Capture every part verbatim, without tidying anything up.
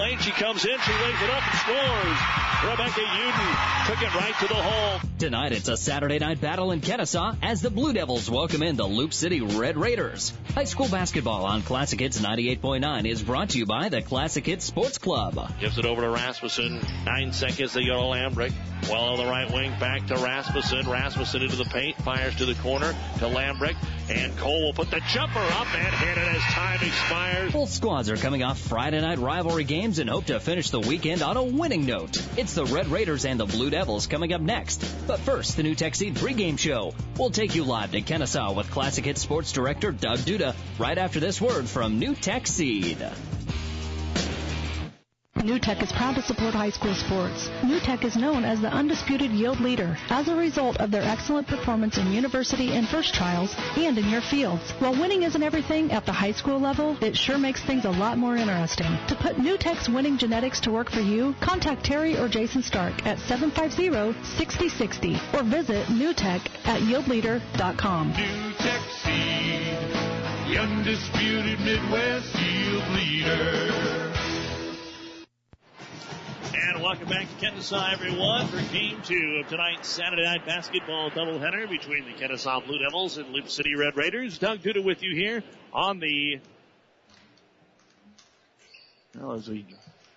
lane. She comes in. She lays it up and scores. Rebecca Uden took it right to the hole. Tonight it's a Saturday night battle in Kennesaw as the Blue Devils welcome in the Loop City Red Raiders. High school basketball on Classic Hits ninety-eight point nine is brought to you by the Classic Hits Sports Club. Gives it over to Rasmussen. Nine seconds. They go to Lambrick. Well on the right wing. Back to Rasmussen. Rasmussen into the paint. Fires to the corner to Lambrick. And Cole will put the jumper up and hit it as time expires. Both squads are coming off Friday night rivalry games and hope to finish the weekend on a winning note. It's the Red Raiders and the Blue Devils coming up next. But first, the New Tech Seed pregame show. We'll take you live to Kennesaw with Classic Hits Sports Director Doug Duda right after this word from New Tech Seed. New Tech is proud to support high school sports. New Tech is known as the undisputed yield leader as a result of their excellent performance in university and first trials and in your fields. While winning isn't everything at the high school level, it sure makes things a lot more interesting. To put New Tech's winning genetics to work for you, contact Terry or Jason Stark at seven five zero, six zero six zero or visit newtech at yield leader dot com. New Tech Seed, the undisputed Midwest yield leader. And welcome back to Kennesaw, everyone, for Game two of tonight's Saturday night basketball doubleheader between the Kennesaw Blue Devils and Loop City Red Raiders. Doug Duda with you here on the... Well, as we...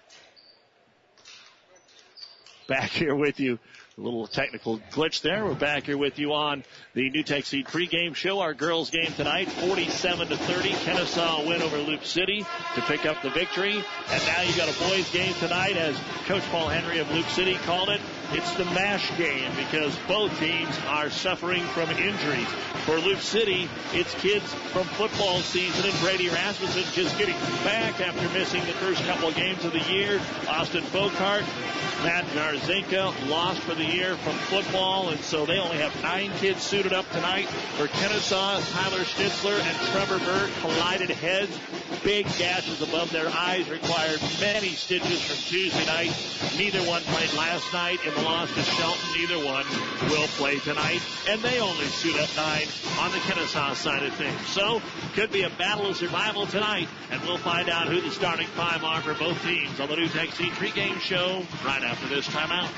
Back here with you. A little technical glitch there. We're back here with you on the New Tech Seed pregame show. Our girls game tonight, forty-seven to thirty. Kennesaw win over Loop City to pick up the victory. And now you got a boys game tonight, as Coach Paul Henry of Loop City called it. It's the MASH game because both teams are suffering from injuries. For Loop City, it's kids from football season and Brady Rasmussen just getting back after missing the first couple of games of the year. Austin Bocart, Matt Garzenka lost for the year from football, and so they only have nine kids suited up tonight. For Kennesaw, Tyler Schnitzler and Trevor Burt collided heads. Big gashes above their eyes required many stitches from Tuesday night. Neither one played last night in the loss to Shelton. Neither one will play tonight, and they only suit up nine on the Kennesaw side of things. So, could be a battle of survival tonight, and we'll find out who the starting five are for both teams on the New Tech Seed pregame show right after this timeout.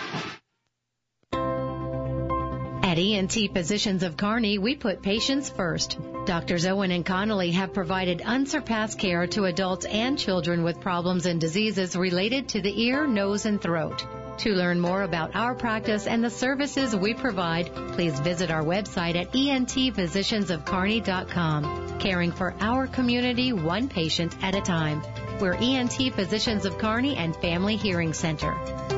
At E N T Physicians of Kearney, we put patients first. Doctors Owen and Connolly have provided unsurpassed care to adults and children with problems and diseases related to the ear, nose, and throat. To learn more about our practice and the services we provide, please visit our website at E N T physicians of kearney dot com. Caring for our community one patient at a time. We're E N T Physicians of Kearney and Family Hearing Center.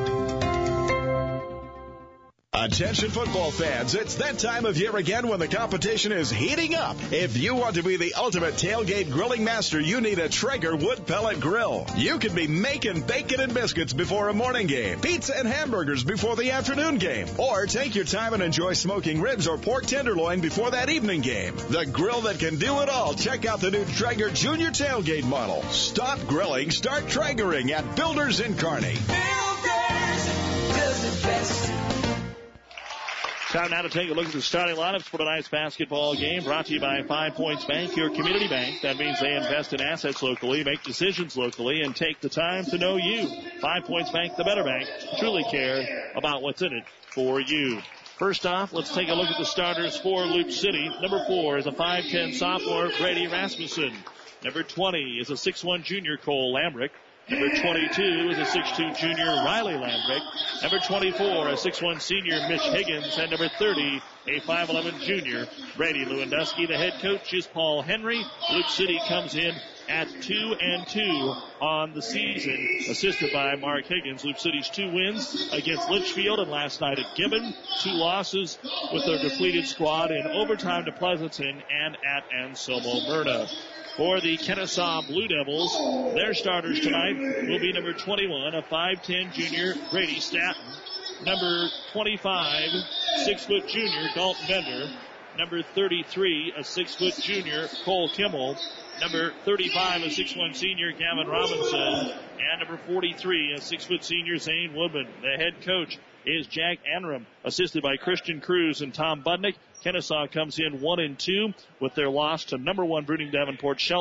Attention football fans, it's that time of year again when the competition is heating up. If you want to be the ultimate tailgate grilling master, you need a Traeger wood pellet grill. You can be making bacon and biscuits before a morning game, pizza and hamburgers before the afternoon game, or take your time and enjoy smoking ribs or pork tenderloin before that evening game. The grill that can do it all. Check out the new Traeger Junior Tailgate model. Stop grilling, start Traegering at Builders in Kearney. Builders does it best. Time now to take a look at the starting lineups for tonight's basketball game, brought to you by Five Points Bank, your community bank. That means they invest in assets locally, make decisions locally, and take the time to know you. Five Points Bank, the better bank, truly care about what's in it for you. First off, let's take a look at the starters for Loop City. Number four is a five ten sophomore, Brady Rasmussen. Number twenty is a six one junior, Cole Lambrick. Number twenty-two is a six two junior, Riley Lambrick. Number twenty-four, a six one senior, Mitch Higgins. And number thirty, a five eleven junior, Brady Lewandowski. The head coach is Paul Henry. Loop City comes in at two and two on the season, assisted by Mark Higgins. Loop City's two wins against Litchfield and last night at Gibbon. Two losses with their depleted squad in overtime to Pleasanton and at Anselmo Myrna. For the Kennesaw Blue Devils, their starters tonight will be number twenty-one, a five ten junior, Brady Staton. Number twenty-five, six foot junior, Dalton Bender. Number thirty-three, a six foot junior, Cole Kimmel. Number thirty-five, a six one senior, Gavin Robinson. And number forty-three, a six foot senior, Zane Woodman. The head coach is Jack Anram, assisted by Christian Cruz and Tom Budnick. Kennesaw comes in one and two with their loss to number one Bruning Davenport Shelton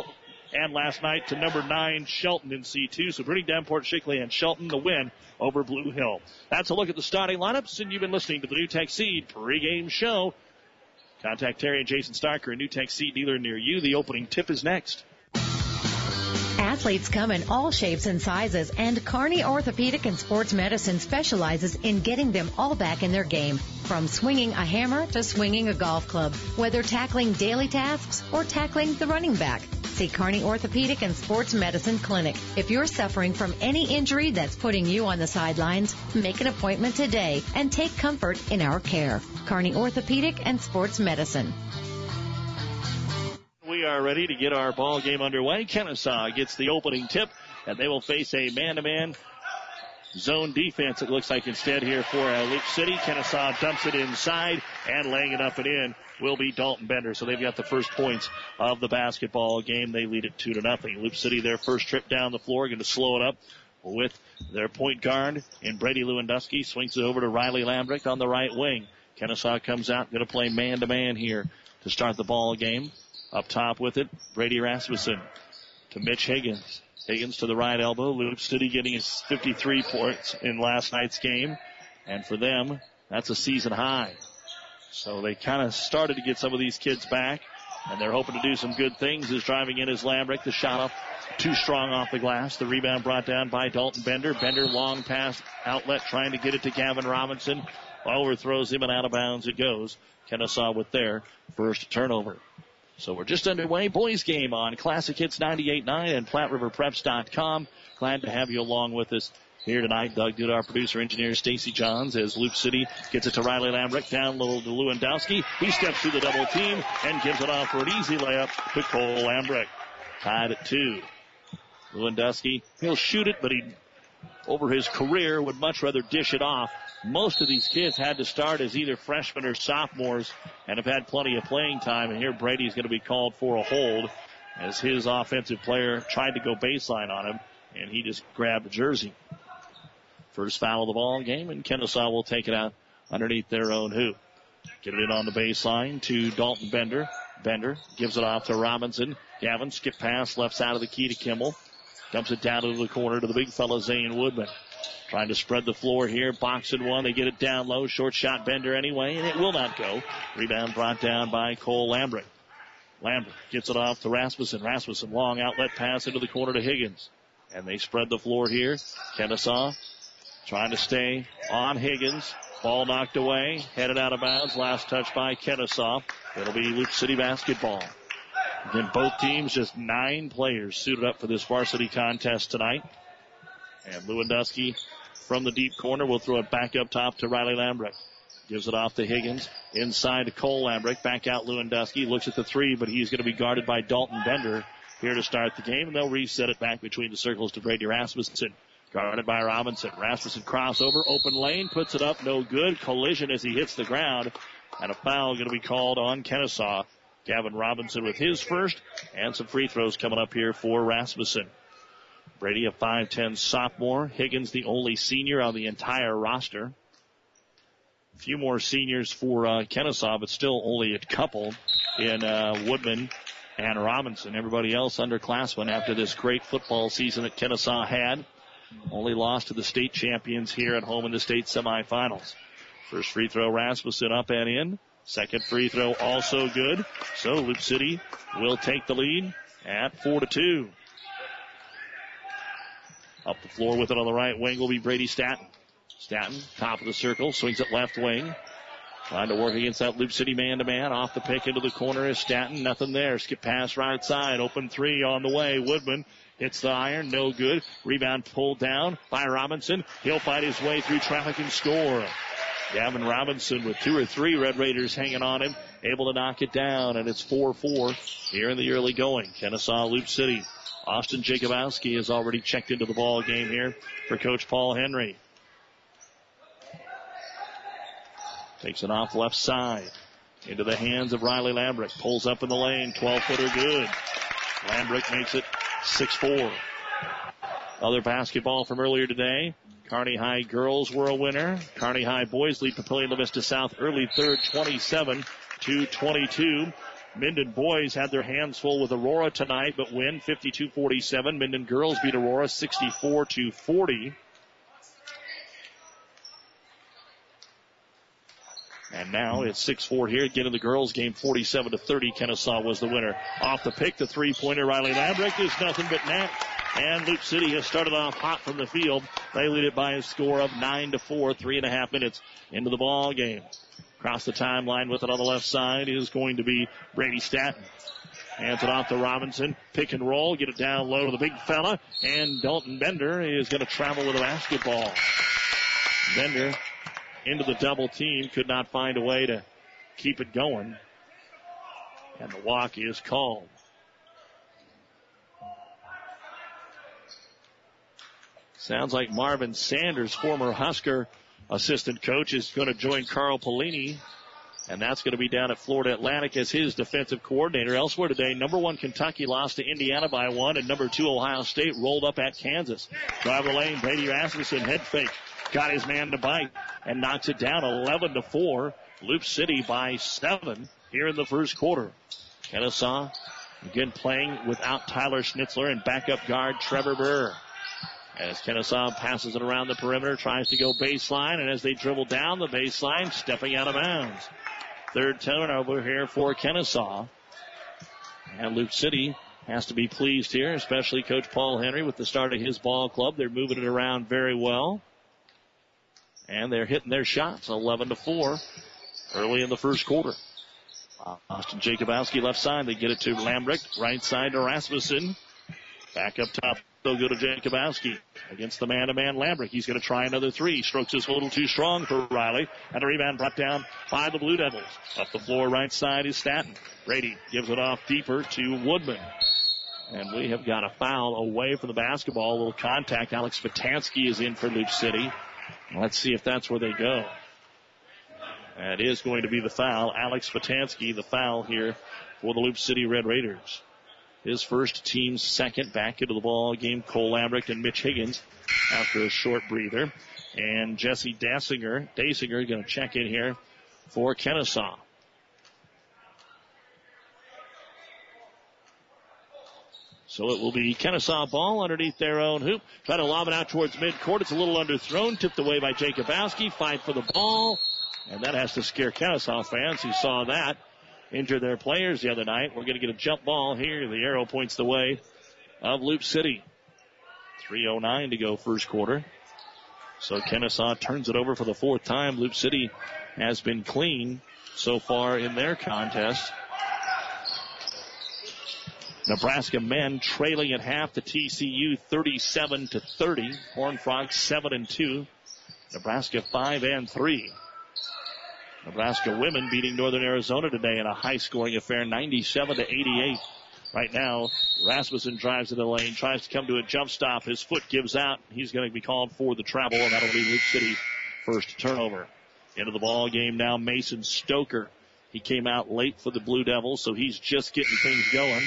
and last night to number nine Shelton in C two. So Britty, Davenport, Shickley, and Shelton the win over Blue Hill. That's a look at the starting lineups, and you've been listening to the NewTek Seed pregame show. Contact Terry and Jason Starker, a NewTek Seed dealer near you. The opening tip is next. Athletes come in all shapes and sizes, and Kearney Orthopedic and Sports Medicine specializes in getting them all back in their game. From swinging a hammer to swinging a golf club, whether tackling daily tasks or tackling the running back. See Kearney Orthopedic and Sports Medicine Clinic. If you're suffering from any injury that's putting you on the sidelines, make an appointment today and take comfort in our care. Kearney Orthopedic and Sports Medicine. We are ready to get our ball game underway. Kennesaw gets the opening tip, and they will face a man-to-man zone defense, it looks like, instead here for uh, Loop City. Kennesaw dumps it inside, and laying it up and in will be Dalton Bender. So they've got the first points of the basketball game. They lead it two to nothing. Loop City, their first trip down the floor, going to slow it up with their point guard in Brady Lewandowski. Swings it over to Riley Lambrecht on the right wing. Kennesaw comes out, going to play man-to-man here to start the ball game. Up top with it, Brady Rasmussen to Mitch Higgins. Higgins to the right elbow. Loop City getting his fifty-three points in last night's game. And for them, that's a season high. So they kind of started to get some of these kids back, and they're hoping to do some good things. Is driving in is Lambrecht. The shot off too strong off the glass. The rebound brought down by Dalton Bender. Bender long pass outlet trying to get it to Gavin Robinson. Overthrows him and out of bounds it goes. Kennesaw with their first turnover. So we're just underway. Boys game on Classic Hits ninety-eight point nine and Platte River Preps dot com. Glad to have you along with us here tonight. Doug Duda, our producer engineer, Stacy Johns, as Loop City gets it to Riley Lambrecht, down low to Lewandowski. He steps through the double team and gives it off for an easy layup to Cole Lambrecht. Tied at two. Lewandowski, he'll shoot it, but he, over his career, would much rather dish it off. Most of these kids had to start as either freshmen or sophomores and have had plenty of playing time. And here Brady's going to be called for a hold as his offensive player tried to go baseline on him, and he just grabbed a jersey. First foul of the ball game, and Kennesaw will take it out underneath their own hoop. Get it in on the baseline to Dalton Bender. Bender gives it off to Robinson. Gavin, skip pass, left side of the key to Kimmel. Dumps it down into the corner to the big fella, Zane Woodman. Trying to spread the floor here. Boxing one. They get it down low. Short shot Bender anyway, and it will not go. Rebound brought down by Cole Lambrecht. Lambrecht gets it off to Rasmussen. Rasmussen, long outlet pass into the corner to Higgins. And they spread the floor here. Kennesaw trying to stay on Higgins. Ball knocked away. Headed out of bounds. Last touch by Kennesaw. It'll be Loop City basketball. Again, both teams, just nine players suited up for this varsity contest tonight. And Lewandowski from the deep corner will throw it back up top to Riley Lambrecht. Gives it off to Higgins. Inside to Cole Lambrecht. Back out Lewandowski. Looks at the three, but he's going to be guarded by Dalton Bender here to start the game. And they'll reset it back between the circles to Brady Rasmussen. Guarded by Robinson. Rasmussen crossover. Open lane. Puts it up. No good. Collision as he hits the ground. And a foul going to be called on Kennesaw. Gavin Robinson with his first. And some free throws coming up here for Rasmussen. Brady, a five ten sophomore. Higgins, the only senior on the entire roster. A few more seniors for uh, Kennesaw, but still only a couple in uh, Woodman and Robinson. Everybody else underclassmen after this great football season that Kennesaw had. Only lost to the state champions here at home in the state semifinals. First free throw, Rasmussen up and in. Second free throw also good. So Loop City will take the lead at four to two. Up the floor with it on the right wing will be Brady Statton. Statton, top of the circle, swings it left wing. Trying to work against that Loop City man-to-man. Off the pick into the corner is Statton. Nothing there. Skip pass right side. Open three on the way. Woodman hits the iron. No good. Rebound pulled down by Robinson. He'll fight his way through traffic and score. Gavin Robinson with two or three Red Raiders hanging on him. Able to knock it down, and it's four four here in the early going. Kennesaw Loop City. Austin Jacobowski has already checked into the ball game here for Coach Paul Henry. Takes it off left side. Into the hands of Riley Lambrecht. Pulls up in the lane. twelve-footer good. Lambrecht makes it six four. Other basketball from earlier today. Kearney High girls were a winner. Kearney High boys lead Papillion La Vista South early third, twenty-seven to twenty-two. Minden boys had their hands full with Aurora tonight, but win fifty-two forty-seven. Minden girls beat Aurora sixty-four to forty. And now it's six four here. Again in the girls game, forty-seven to thirty. Kennesaw was the winner. Off the pick, the three-pointer, Riley Lambrick is nothing but net. And Loop City has started off hot from the field. They lead it by a score of nine to four, three and a half minutes into the ball game. Across the timeline with it on the left side is going to be Brady Statton. Hands it off to Robinson. Pick and roll. Get it down low to the big fella. And Dalton Bender is going to travel with a basketball. Bender into the double team. Could not find a way to keep it going. And the walk is called. Sounds like Marvin Sanders, former Husker assistant coach, is going to join Carl Pelini. And that's going to be down at Florida Atlantic as his defensive coordinator. Elsewhere today, number one Kentucky lost to Indiana by one, and number two Ohio State rolled up at Kansas. Driver lane, Brady Rasmussen, head fake. Got his man to bite and knocks it down eleven to four. Loop City by seven here in the first quarter. Kennesaw again playing without Tyler Schnitzler and backup guard Trevor Burr. As Kennesaw passes it around the perimeter, tries to go baseline, and as they dribble down the baseline, stepping out of bounds. Third turnover here for Kennesaw. And Loop City has to be pleased here, especially Coach Paul Henry with the start of his ball club. They're moving it around very well. And they're hitting their shots, eleven to four, early in the first quarter. Austin Jacobowski left side. They get it to Lambrick. Right side to Rasmussen. Back up top. They'll go to Jacobowski against the man-to-man Lambrick. He's going to try another three. Strokes is a little too strong for Riley. And a rebound brought down by the Blue Devils. Up the floor right side is Statton. Brady gives it off deeper to Woodman. And we have got a foul away from the basketball. A little contact. Alex Vitansky is in for Loop City. Let's see if that's where they go. That is going to be the foul. Alex Vitansky, the foul here for the Loop City Red Raiders. His first, team's second. Back into the ball game, Cole Lambrick and Mitch Higgins after a short breather. And Jesse Dasinger, Dasinger going to check in here for Kennesaw. So it will be Kennesaw ball underneath their own hoop. Try to lob it out towards midcourt. It's a little underthrown. Tipped away by Jacobowski. Fight for the ball. And that has to scare Kennesaw fans who saw that. Injured their players the other night. We're going to get a jump ball here. The arrow points the way of Loop City. three oh nine to go first quarter. So Kennesaw turns it over for the fourth time. Loop City has been clean so far in their contest. Nebraska men trailing at half to T C U thirty-seven to thirty. Horned Frogs seven and two. Nebraska five and three. Nebraska women beating Northern Arizona today in a high-scoring affair, ninety-seven to eighty-eight. Right now, Rasmussen drives in the lane, tries to come to a jump stop. His foot gives out. He's going to be called for the travel, and that'll be Loop City's first turnover. Into the ball game now, Mason Stoker. He came out late for the Blue Devils, so he's just getting things going.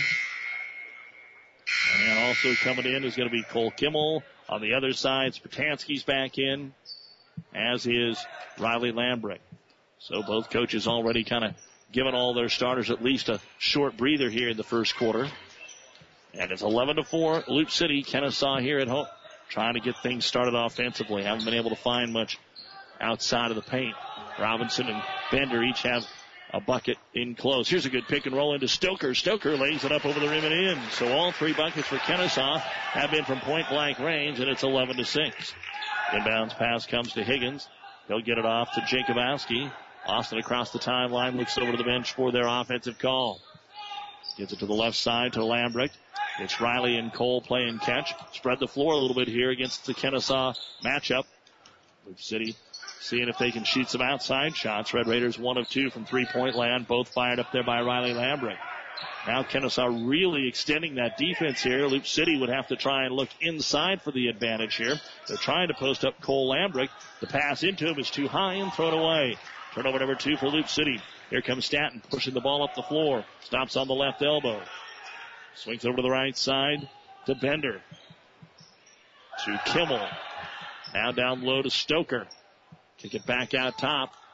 And also coming in is going to be Cole Kimmel. On the other side, Spatansky's back in, as is Riley Lambrick. So both coaches already kind of given all their starters at least a short breather here in the first quarter. And it's eleven to four. Loop City, Kennesaw here at home, trying to get things started offensively. Haven't been able to find much outside of the paint. Robinson and Bender each have a bucket in close. Here's a good pick and roll into Stoker. Stoker lays it up over the rim and in. So all three buckets for Kennesaw have been from point blank range, and it's eleven to six. Inbounds pass comes to Higgins. He'll get it off to Jacobowski. Austin across the timeline, looks over to the bench for their offensive call. Gets it to the left side to Lambrick. It's Riley and Cole playing catch. Spread the floor a little bit here against the Kennesaw matchup. Loop City seeing if they can shoot some outside shots. Red Raiders one of two from three-point land, both fired up there by Riley Lambrick. Now Kennesaw really extending that defense here. Loop City would have to try and look inside for the advantage here. They're trying to post up Cole Lambrick. The pass into him is too high and thrown away. Turnover number two for Loop City. Here comes Statton pushing the ball up the floor. Stops on the left elbow. Swings over to the right side to Bender. To Kimmel. Now down low to Stoker. Kick it back out top.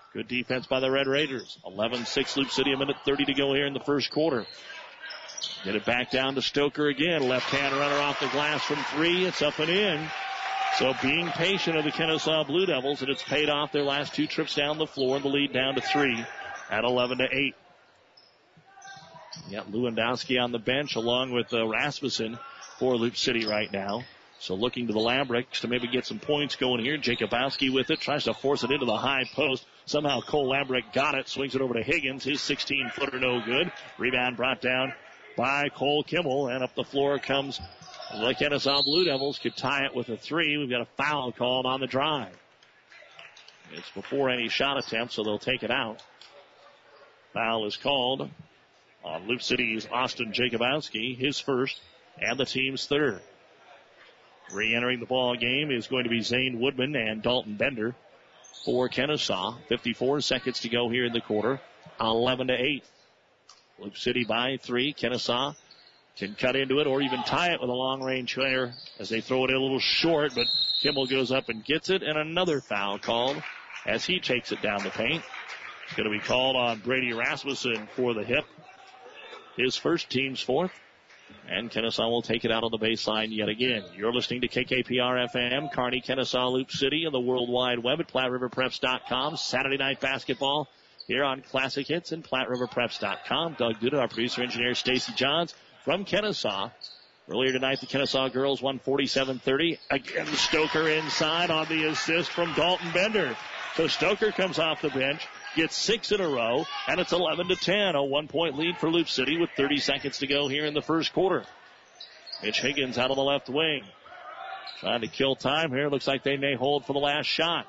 Good defense by the Red Raiders. eleven six Loop City, a minute thirty to go here in the first quarter. Get it back down to Stoker again. Left-hand runner off the glass from three. It's up and in. So being patient of the Kennesaw Blue Devils, and it's paid off their last two trips down the floor. The lead down to three at eleven to eight. You got Lewandowski on the bench along with uh, Rasmussen for Loop City right now. So looking to the Lambricks to maybe get some points going here. Jacobowski with it, tries to force it into the high post. Somehow Cole Lambrick got it, swings it over to Higgins. His sixteen-footer no good. Rebound brought down by Cole Kimmel, and up the floor comes the Kennesaw Blue Devils. Could tie it with a three. We've got a foul called on the drive. It's before any shot attempt, so they'll take it out. Foul is called on Loop City's Austin Jacobowski, his first and the team's third. Re-entering the ball game is going to be Zane Woodman and Dalton Bender for Kennesaw. fifty-four seconds to go here in the quarter. eleven to eight. Loop City by three. Kennesaw can cut into it or even tie it with a long-range player as they throw it in a little short, but Kimmel goes up and gets it, and another foul called as he takes it down the paint. It's going to be called on Brady Rasmussen for the hip. His first, team's fourth. And Kennesaw will take it out on the baseline yet again. You're listening to K K P R F M, Kearney, Kennesaw, Loop City, and the World Wide Web at Platte River Preps dot com. Saturday night basketball here on Classic Hits and Platte River Preps dot com. Doug Duda, our producer engineer, Stacy Johns from Kennesaw. Earlier tonight, the Kennesaw girls won forty-seven thirty. Again, Stoker inside on the assist from Dalton Bender. So Stoker comes off the bench, gets six in a row, and it's eleven to ten. A one-point lead for Loop City with thirty seconds to go here in the first quarter. Mitch Higgins out on the left wing. Trying to kill time here. Looks like they may hold for the last shot.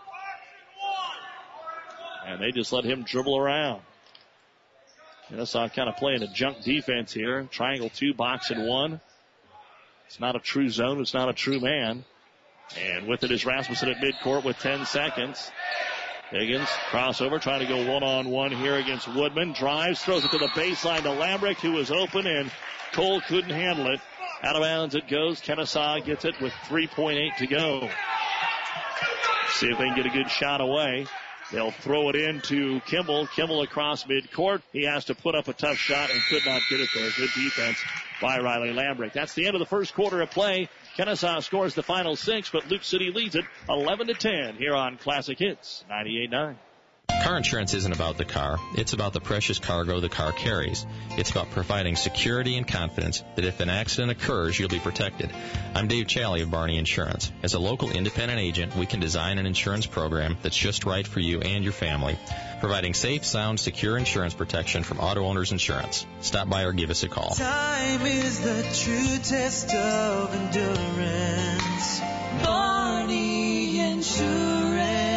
And they just let him dribble around. Kennesaw kind of playing a junk defense here. Triangle two, box and one. It's not a true zone. It's not a true man. And with it is Rasmussen at midcourt with ten seconds. Higgins, crossover, trying to go one-on-one here against Woodman. Drives, throws it to the baseline to Lambrick, who was open, and Cole couldn't handle it. Out of bounds it goes. Kennesaw gets it with three point eight to go. See if they can get a good shot away. They'll throw it into Kimball. Kimball across midcourt. He has to put up a tough shot and could not get it there. Good defense by Riley Lambrick. That's the end of the first quarter of play. Kennesaw scores the final six, but Loop City leads it eleven to ten here on Classic Hits ninety-eight point nine. Car insurance isn't about the car. It's about the precious cargo the car carries. It's about providing security and confidence that if an accident occurs, you'll be protected. I'm Dave Challey of Barney Insurance. As a local independent agent, we can design an insurance program that's just right for you and your family, providing safe, sound, secure insurance protection from Auto Owners Insurance. Stop by or give us a call. Time is the true test of endurance. Barney Insurance.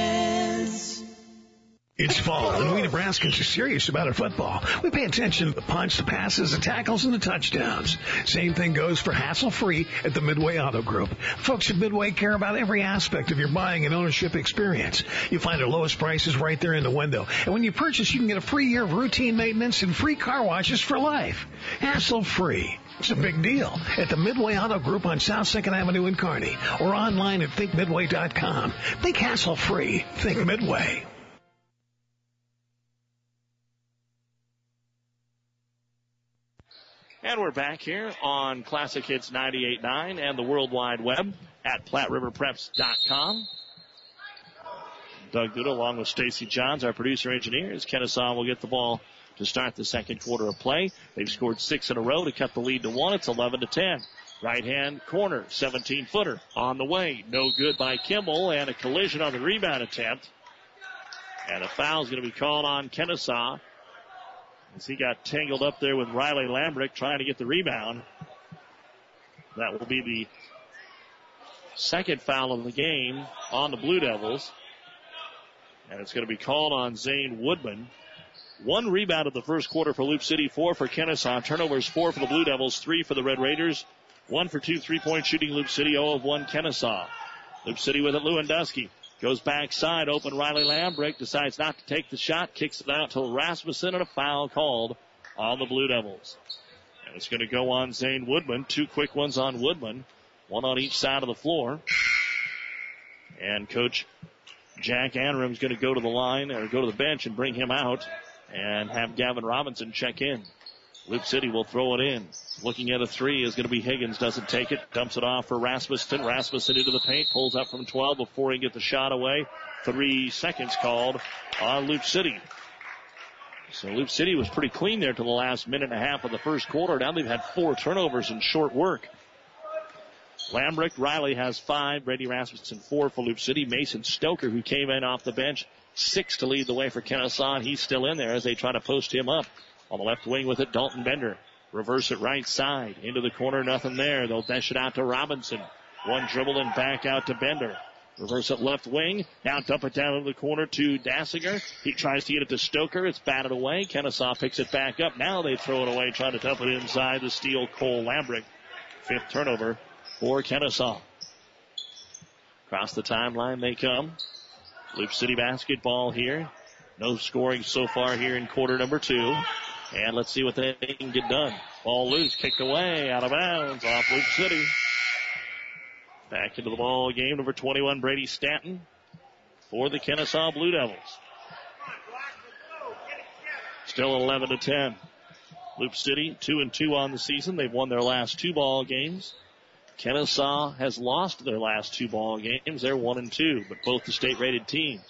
It's fall, and we Nebraskans are serious about our football. We pay attention to the punch, the passes, the tackles, and the touchdowns. Same thing goes for hassle-free at the Midway Auto Group. Folks at Midway care about every aspect of your buying and ownership experience. You find our lowest prices right there in the window. And when you purchase, you can get a free year of routine maintenance and free car washes for life. Hassle-free. It's a big deal at the Midway Auto Group on South second Avenue in Kearney or online at think midway dot com. Think hassle-free. Think Midway. And we're back here on Classic Hits ninety-eight point nine and the World Wide Web at Platte River Preps dot com. Doug Duda along with Stacy Johns, our producer-engineer, as Kennesaw will get the ball to start the second quarter of play. They've scored six in a row to cut the lead to one. It's eleven to ten. Right-hand corner, seventeen-footer on the way. No good by Kimball, and a collision on the rebound attempt. And a foul is going to be called on Kennesaw, as he got tangled up there with Riley Lambrick trying to get the rebound. That will be the second foul of the game on the Blue Devils. And it's going to be called on Zane Woodman. One rebound of the first quarter for Loop City, four for Kennesaw. Turnovers, four for the Blue Devils, three for the Red Raiders. One for two three-point shooting Loop City, zero of one Kennesaw. Loop City with it, Lewandowski. Goes backside, open Riley Lambrick, decides not to take the shot, kicks it out to Rasmussen, and a foul called on the Blue Devils. And it's going to go on Zane Woodman. Two quick ones on Woodman, one on each side of the floor. And Coach Jack Anram's going to go to the line or go to the bench and bring him out and have Gavin Robinson check in. Loop City will throw it in. Looking at a three is going to be Higgins. Doesn't take it. Dumps it off for Rasmussen. Rasmussen into the paint. Pulls up from twelve before he gets the shot away. Three seconds called on Loop City. So Loop City was pretty clean there to the last minute and a half of the first quarter. Now they've had four turnovers in short work. Lambrick Riley has five. Brady Rasmussen four for Loop City. Mason Stoker, who came in off the bench, six to lead the way for Kennesaw. He's still in there as they try to post him up. On the left wing with it, Dalton Bender. Reverse it right side. Into the corner, nothing there. They'll dash it out to Robinson. One dribble and back out to Bender. Reverse it left wing. Now dump it down into the corner to Dassinger. He tries to get it to Stoker. It's batted away. Kennesaw picks it back up. Now they throw it away, trying to dump it inside the steal. Cole Lambrick. Fifth turnover for Kennesaw. Across the timeline they come. Loop City basketball here. No scoring so far here in quarter number two. And let's see what they can get done. Ball loose, kicked away, out of bounds, off Loop City. Back into the ball game, number twenty-one, Brady Stanton for the Kennesaw Blue Devils. Still eleven to ten. Loop City, two and two on the season. They've won their last two ball games. Kennesaw has lost their last two ball games. They're one and two, but both the state-rated teams.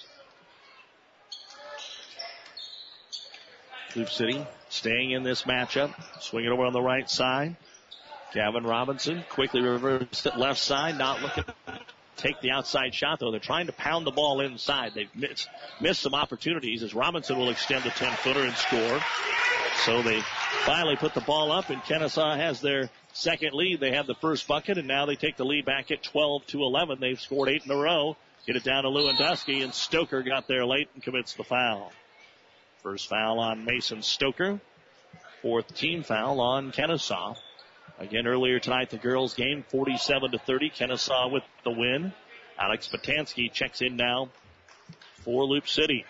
Loop City staying in this matchup. Swing it over on the right side. Gavin Robinson quickly reverses it left side. Not looking to take the outside shot, though. They're trying to pound the ball inside. They've missed, missed some opportunities as Robinson will extend the ten-footer and score. So they finally put the ball up, and Kennesaw has their second lead. They have the first bucket, and now they take the lead back at twelve to eleven. They've scored eight in a row. Get it down to Lewandowski, and Stoker got there late and commits the foul. First foul on Mason Stoker. Fourth team foul on Kennesaw. Again, earlier tonight, the girls game, forty-seven to thirty. Kennesaw with the win. Alex Patansky checks in now for Loop City.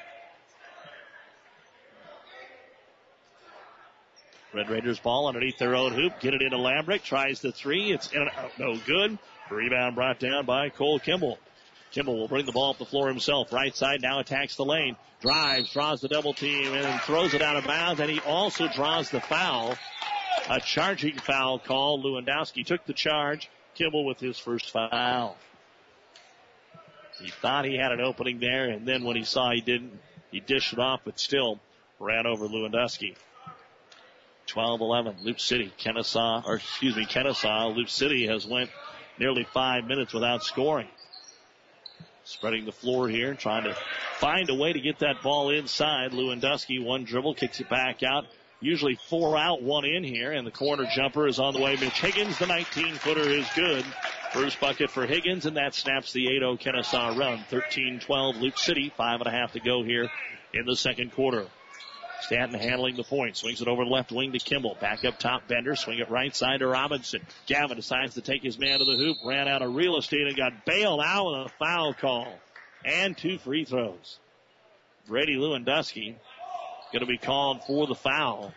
Red Raiders ball underneath their own hoop. Get it into Lambrick. Tries the three. It's in and out. No good. Rebound brought down by Cole Kimball. Kimball will bring the ball up the floor himself. Right side now attacks the lane. Drives, draws the double team, and throws it out of bounds. And he also draws the foul. A charging foul call. Lewandowski took the charge. Kimball with his first foul. He thought he had an opening there, and then when he saw he didn't, he dished it off, but still ran over Lewandowski. twelve eleven. Loop City, Kennesaw, or excuse me, Kennesaw. Loop City has went nearly five minutes without scoring. Spreading the floor here, trying to find a way to get that ball inside. Lewandowski, one dribble, kicks it back out. Usually four out, one in here, and the corner jumper is on the way. Mitch Higgins, the nineteen-footer, is good. First bucket for Higgins, and that snaps the eight oh Kennesaw run. thirteen twelve, Loop City, five and a half to go here in the second quarter. Stanton handling the point. Swings it over the left wing to Kimball. Back up top, Bender. Swing it right side to Robinson. Gavin decides to take his man to the hoop. Ran out of real estate and got bailed out with a foul call. And two free throws. Brady Lewandowski going to be called for the foul.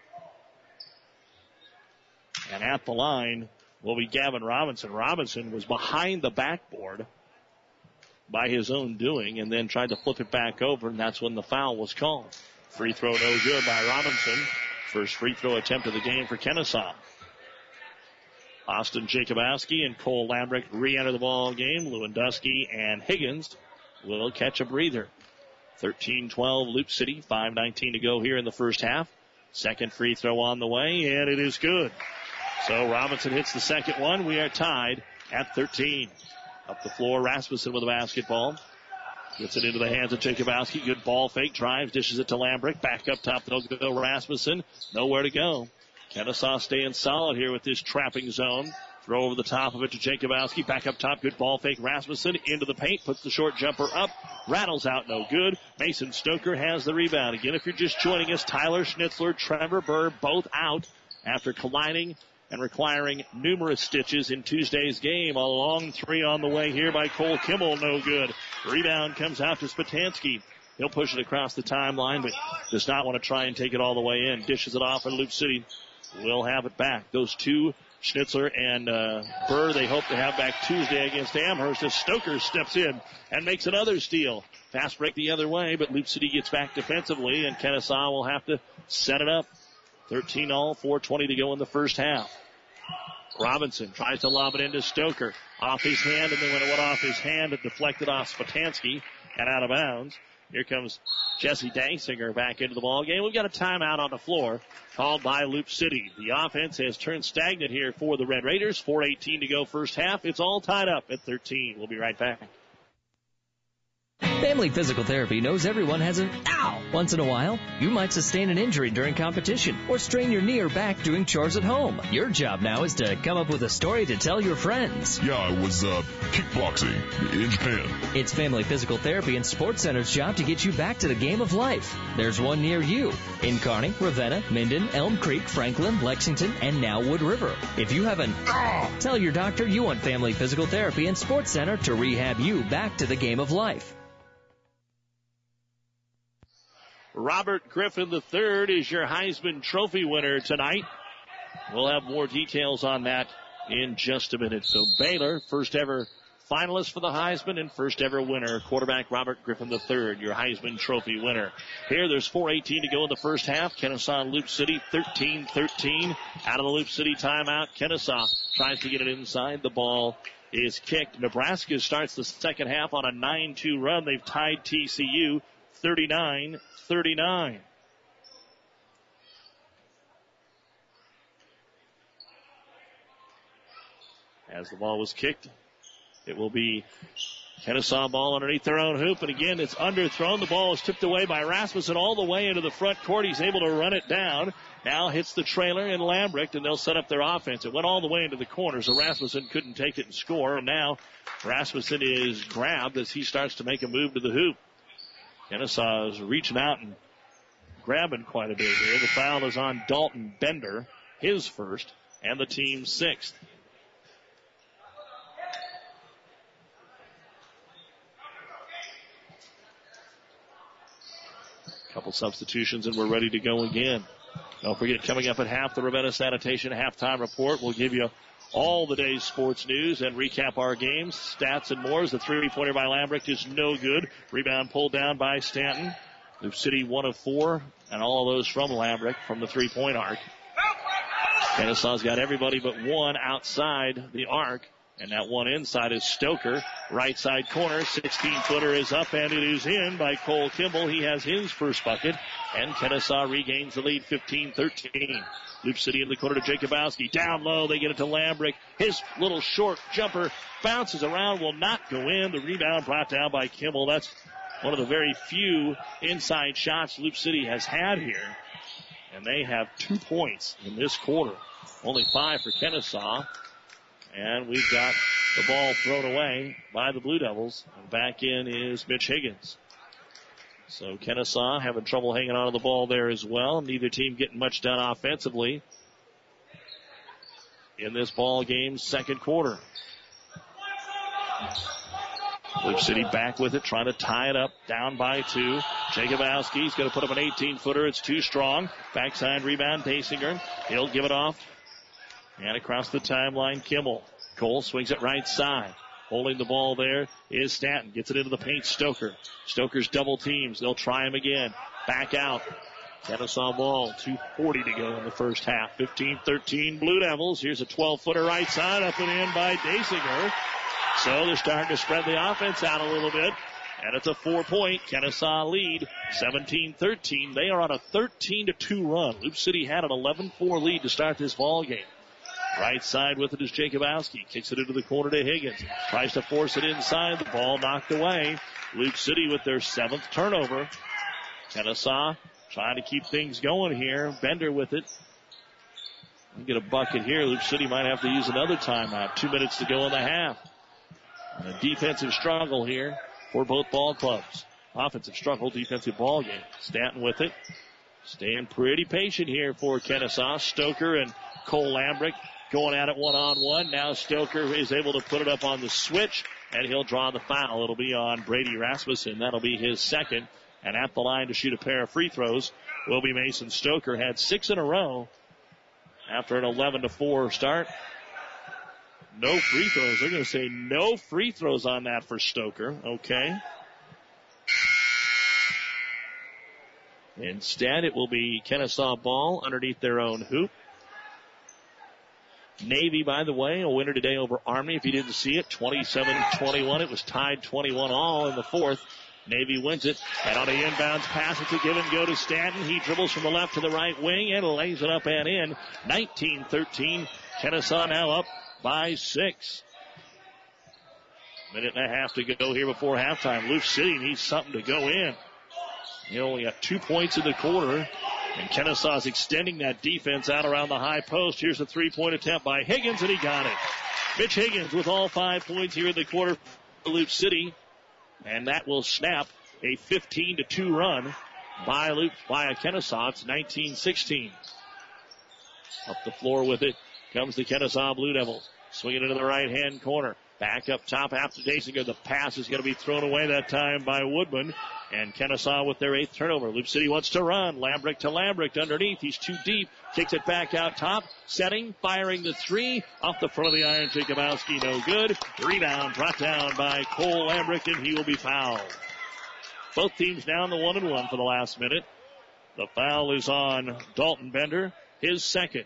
And at the line will be Gavin Robinson. Robinson was behind the backboard by his own doing and then tried to flip it back over, and that's when the foul was called. Free throw no good by Robinson. First free throw attempt of the game for Kennesaw. Austin Jacobowski and Cole Lambrick re-enter the ball game. Lewandowski and Higgins will catch a breather. thirteen twelve Loop City. five nineteen to go here in the first half. Second free throw on the way, and it is good. So Robinson hits the second one. We are tied at thirteen. Up the floor, Rasmussen with the basketball. Gets it into the hands of Jacobowski. Good ball fake. Drives, dishes it to Lambrick. Back up top, they'll go Rasmussen. Nowhere to go. Kennesaw staying solid here with this trapping zone. Throw over the top of it to Jacobowski. Back up top, good ball fake. Rasmussen into the paint. Puts the short jumper up. Rattles out, no good. Mason Stoker has the rebound. Again, if you're just joining us, Tyler Schnitzler, Trevor Burr, both out after colliding and requiring numerous stitches in Tuesday's game. A long three on the way here by Cole Kimball, no good. Rebound comes out to Spatansky. He'll push it across the timeline, but does not want to try and take it all the way in. Dishes it off, and Loop City will have it back. Those two Schnitzler and uh, Burr, they hope to have back Tuesday against Amherst as Stoker steps in and makes another steal. Fast break the other way, but Loop City gets back defensively, and Kennesaw will have to set it up. thirteen all, four twenty to go in the first half. Robinson tries to lob it into Stoker. Off his hand, and then when it went off his hand, it deflected off Spatansky and out of bounds. Here comes Jesse Dansinger back into the ball game. We've got a timeout on the floor called by Loop City. The offense has turned stagnant here for the Red Raiders. four eighteen to go first half. It's all tied up at thirteen. We'll be right back. Family Physical Therapy knows everyone has an ow once in a while. You might sustain an injury during competition or strain your knee or back doing chores at home. Your job now is to come up with a story to tell your friends. Yeah, I was uh, kickboxing in Japan. It's Family Physical Therapy and Sports Center's job to get you back to the game of life. There's one near you in Kearney, Ravenna, Minden, Elm Creek, Franklin, Lexington, and now Wood River. If you have an ah, tell your doctor you want Family Physical Therapy and Sports Center to rehab you back to the game of life. Robert Griffin the third is your Heisman Trophy winner tonight. We'll have more details on that in just a minute. So Baylor, first ever finalist for the Heisman and first ever winner. Quarterback Robert Griffin the third, your Heisman Trophy winner. Here, there's four eighteen to go in the first half. Kennesaw and Loop City, thirteen thirteen. Out of the Loop City timeout, Kennesaw tries to get it inside. The ball is kicked. Nebraska starts the second half on a nine two run. They've tied T C U thirty-nine thirty-nine. As the ball was kicked, it will be Kennesaw ball underneath their own hoop. And again, it's underthrown. The ball is tipped away by Rasmussen all the way into the front court. He's able to run it down. Now hits the trailer in Lambrecht, and they'll set up their offense. It went all the way into the corner, so Rasmussen couldn't take it and score. And now Rasmussen is grabbed as he starts to make a move to the hoop. Kennesaw is reaching out and grabbing quite a bit here. The foul is on Dalton Bender, his first, and the team's sixth. Couple substitutions, and we're ready to go again. Don't forget, coming up at half, the Ravenna Sanitation halftime report. We'll give you all the day's sports news and recap our games, stats, and more. As the three-pointer by Lambrecht is no good. Rebound pulled down by Stanton. Loop City one of four, and all of those from Lambrecht from the three-point arc. Kennesaw's got everybody but one outside the arc, and that one inside is Stoker. Right side corner, sixteen-footer is up, and it is in by Cole Kimball. He has his first bucket, and Kennesaw regains the lead fifteen thirteen. Loop City in the corner to Jacobowski. Down low, they get it to Lambrecht. His little short jumper bounces around, will not go in. The rebound brought down by Kimball. That's one of the very few inside shots Loop City has had here. And they have two points in this quarter. Only five for Kennesaw. And we've got the ball thrown away by the Blue Devils. And back in is Mitch Higgins. So Kennesaw having trouble hanging on to the ball there as well. Neither team getting much done offensively in this ball game's second quarter. Loop City back with it, trying to tie it up, down by two. Jacobowski's going to put up an eighteen-footer. It's too strong. Backside rebound, Dasinger. He'll give it off. And across the timeline, Kimmel. Cole swings it right side. Holding the ball there is Stanton. Gets it into the paint, Stoker. Stoker's double teams. They'll try him again. Back out. Kennesaw ball. two forty to go in the first half. fifteen thirteen Blue Devils. Here's a twelve-footer right side. Up and in by Dasinger. So they're starting to spread the offense out a little bit. And it's a four-point Kennesaw lead. seventeen thirteen. They are on a thirteen to two run. Loop City had an eleven four lead to start this ball game. Right side with it is Jacobowski. Kicks it into the corner to Higgins. Tries to force it inside. The ball knocked away. Loop City with their seventh turnover. Kennesaw trying to keep things going here. Bender with it. Get a bucket here. Loop City might have to use another timeout. Two minutes to go in the half. And a defensive struggle here for both ball clubs. Offensive struggle, defensive ball game. Stanton with it. Staying pretty patient here for Kennesaw. Stoker and Cole Lambrecht going at it one-on-one. Now Stoker is able to put it up on the switch, and he'll draw the foul. It'll be on Brady Rasmussen. That'll be his second. And at the line to shoot a pair of free throws will be Mason Stoker. Had six in a row after an eleven to four start. No free throws. They're going to say no free throws on that for Stoker. Okay. Instead, it will be Kennesaw ball underneath their own hoop. Navy, by the way, a winner today over Army. If you didn't see it, twenty-seven twenty-one. It was tied twenty-one all in the fourth. Navy wins it. And on the inbounds pass, it's a give and go to Stanton. He dribbles from the left to the right wing and lays it up and in. nineteen thirteen. Kennesaw now up by six. Minute and a half to go here before halftime. Loop City needs something to go in. He only got two points in the quarter. And Kennesaw's extending that defense out around the high post. Here's a three-point attempt by Higgins, and he got it. Mitch Higgins with all five points here in the quarter for Loop City. And that will snap a fifteen to two run by Loop, by Kennesaw. It's nineteen sixteen. Up the floor with it comes the Kennesaw Blue Devils. Swinging into the right-hand corner. Back up top after Dasinger. The pass is going to be thrown away that time by Woodman. And Kennesaw with their eighth turnover. Loop City wants to run. Lambrick to Lambrick underneath. He's too deep. Kicks it back out top. Setting, firing the three. Off the front of the iron, Jacobowski, no good. Rebound brought down by Cole Lambrick, and he will be fouled. Both teams down to one and one for the last minute. The foul is on Dalton Bender, his second.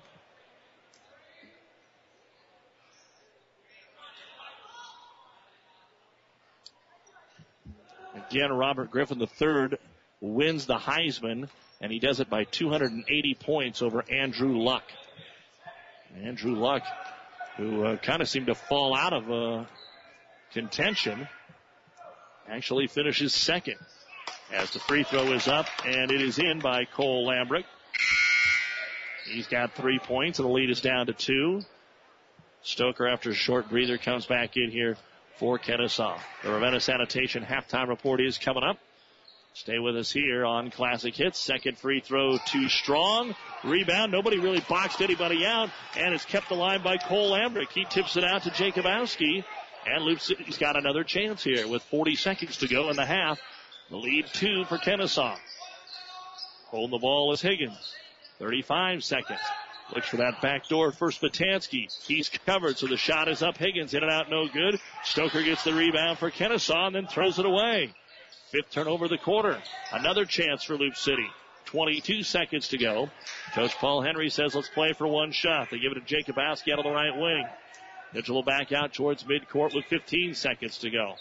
Again, Robert Griffin the third wins the Heisman, and he does it by two hundred eighty points over Andrew Luck. Andrew Luck, who uh, kind of seemed to fall out of uh, contention, actually finishes second as the free throw is up, and it is in by Cole Lambrick. He's got three points, and the lead is down to two. Stoker, after a short breather, comes back in here for Kennesaw. The Ravenna Sanitation halftime report is coming up. Stay with us here on Classic Hits. Second free throw too strong. Rebound. Nobody really boxed anybody out, and it's kept alive by Cole Lambrick. He tips it out to Jacobowski, and Loop City's got another chance here with forty seconds to go in the half. The lead two for Kennesaw. Holding the ball is Higgins. thirty-five seconds. Looks for that back door for Spatansky. He's covered, so the shot is up. Higgins in and out, no good. Stoker gets the rebound for Kennesaw and then throws it away. Fifth turnover of the quarter. Another chance for Loop City. twenty-two seconds to go. Coach Paul Henry says let's play for one shot. They give it to Jacobowski out of the right wing. Mitchell will back out towards midcourt with fifteen seconds to go.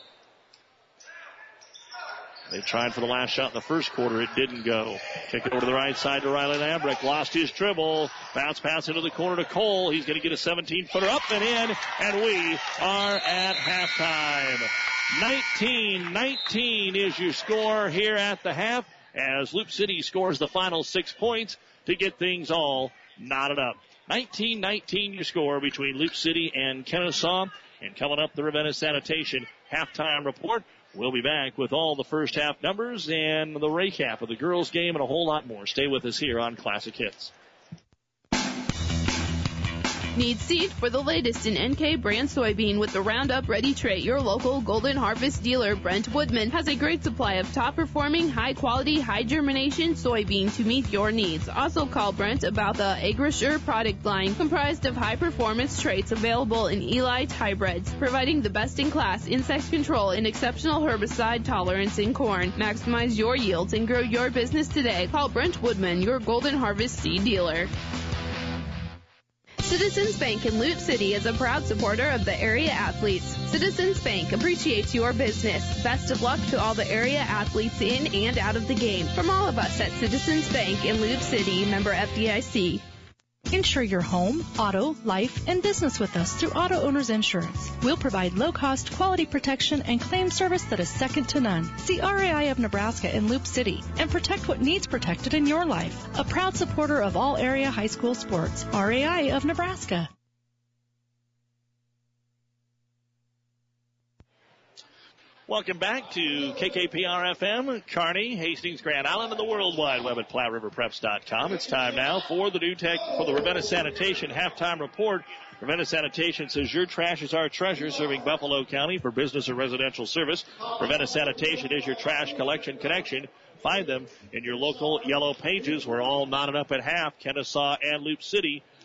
They tried for the last shot in the first quarter. It didn't go. Kick it over to the right side to Riley Lambrick. Lost his dribble. Bounce pass into the corner to Cole. He's going to get a seventeen-footer up and in. And we are at halftime. nineteen nineteen is your score here at the half as Loop City scores the final six points to get things all knotted up. nineteen nineteen your score between Loop City and Kennesaw. And coming up, the Ravenna Sanitation halftime report. We'll be back with all the first half numbers and the recap of the girls' game and a whole lot more. Stay with us here on Classic Hits. Need seed for the latest in N K brand soybean with the Roundup Ready trait. Your local Golden Harvest dealer, Brent Woodman, has a great supply of top-performing, high-quality, high-germination soybean to meet your needs. Also call Brent about the AgriSure product line, comprised of high-performance traits available in Elite hybrids, providing the best-in-class insect control and exceptional herbicide tolerance in corn. Maximize your yields and grow your business today. Call Brent Woodman, your Golden Harvest seed dealer. Citizens Bank in Loop City is a proud supporter of the area athletes. Citizens Bank appreciates your business. Best of luck to all the area athletes in and out of the game. From all of us at Citizens Bank in Loop City, member F D I C. Insure your home, auto, life, and business with us through Auto Owners Insurance. We'll provide low-cost, quality protection and claim service that is second to none. See R A I of Nebraska in Loop City and protect what needs protected in your life. A proud supporter of all area high school sports. R A I of Nebraska. Welcome back to K K P R F M, Kearney, Hastings, Grand Island, and the World Wide Web at Platte River Preps dot com. It's time now for the new tech for the Ravenna Sanitation halftime report. Ravenna Sanitation says your trash is our treasure, serving Buffalo County for business or residential service. Ravenna Sanitation is your trash collection connection. Find them in your local yellow pages. We're all knotted up at half. Kennesaw and Loop City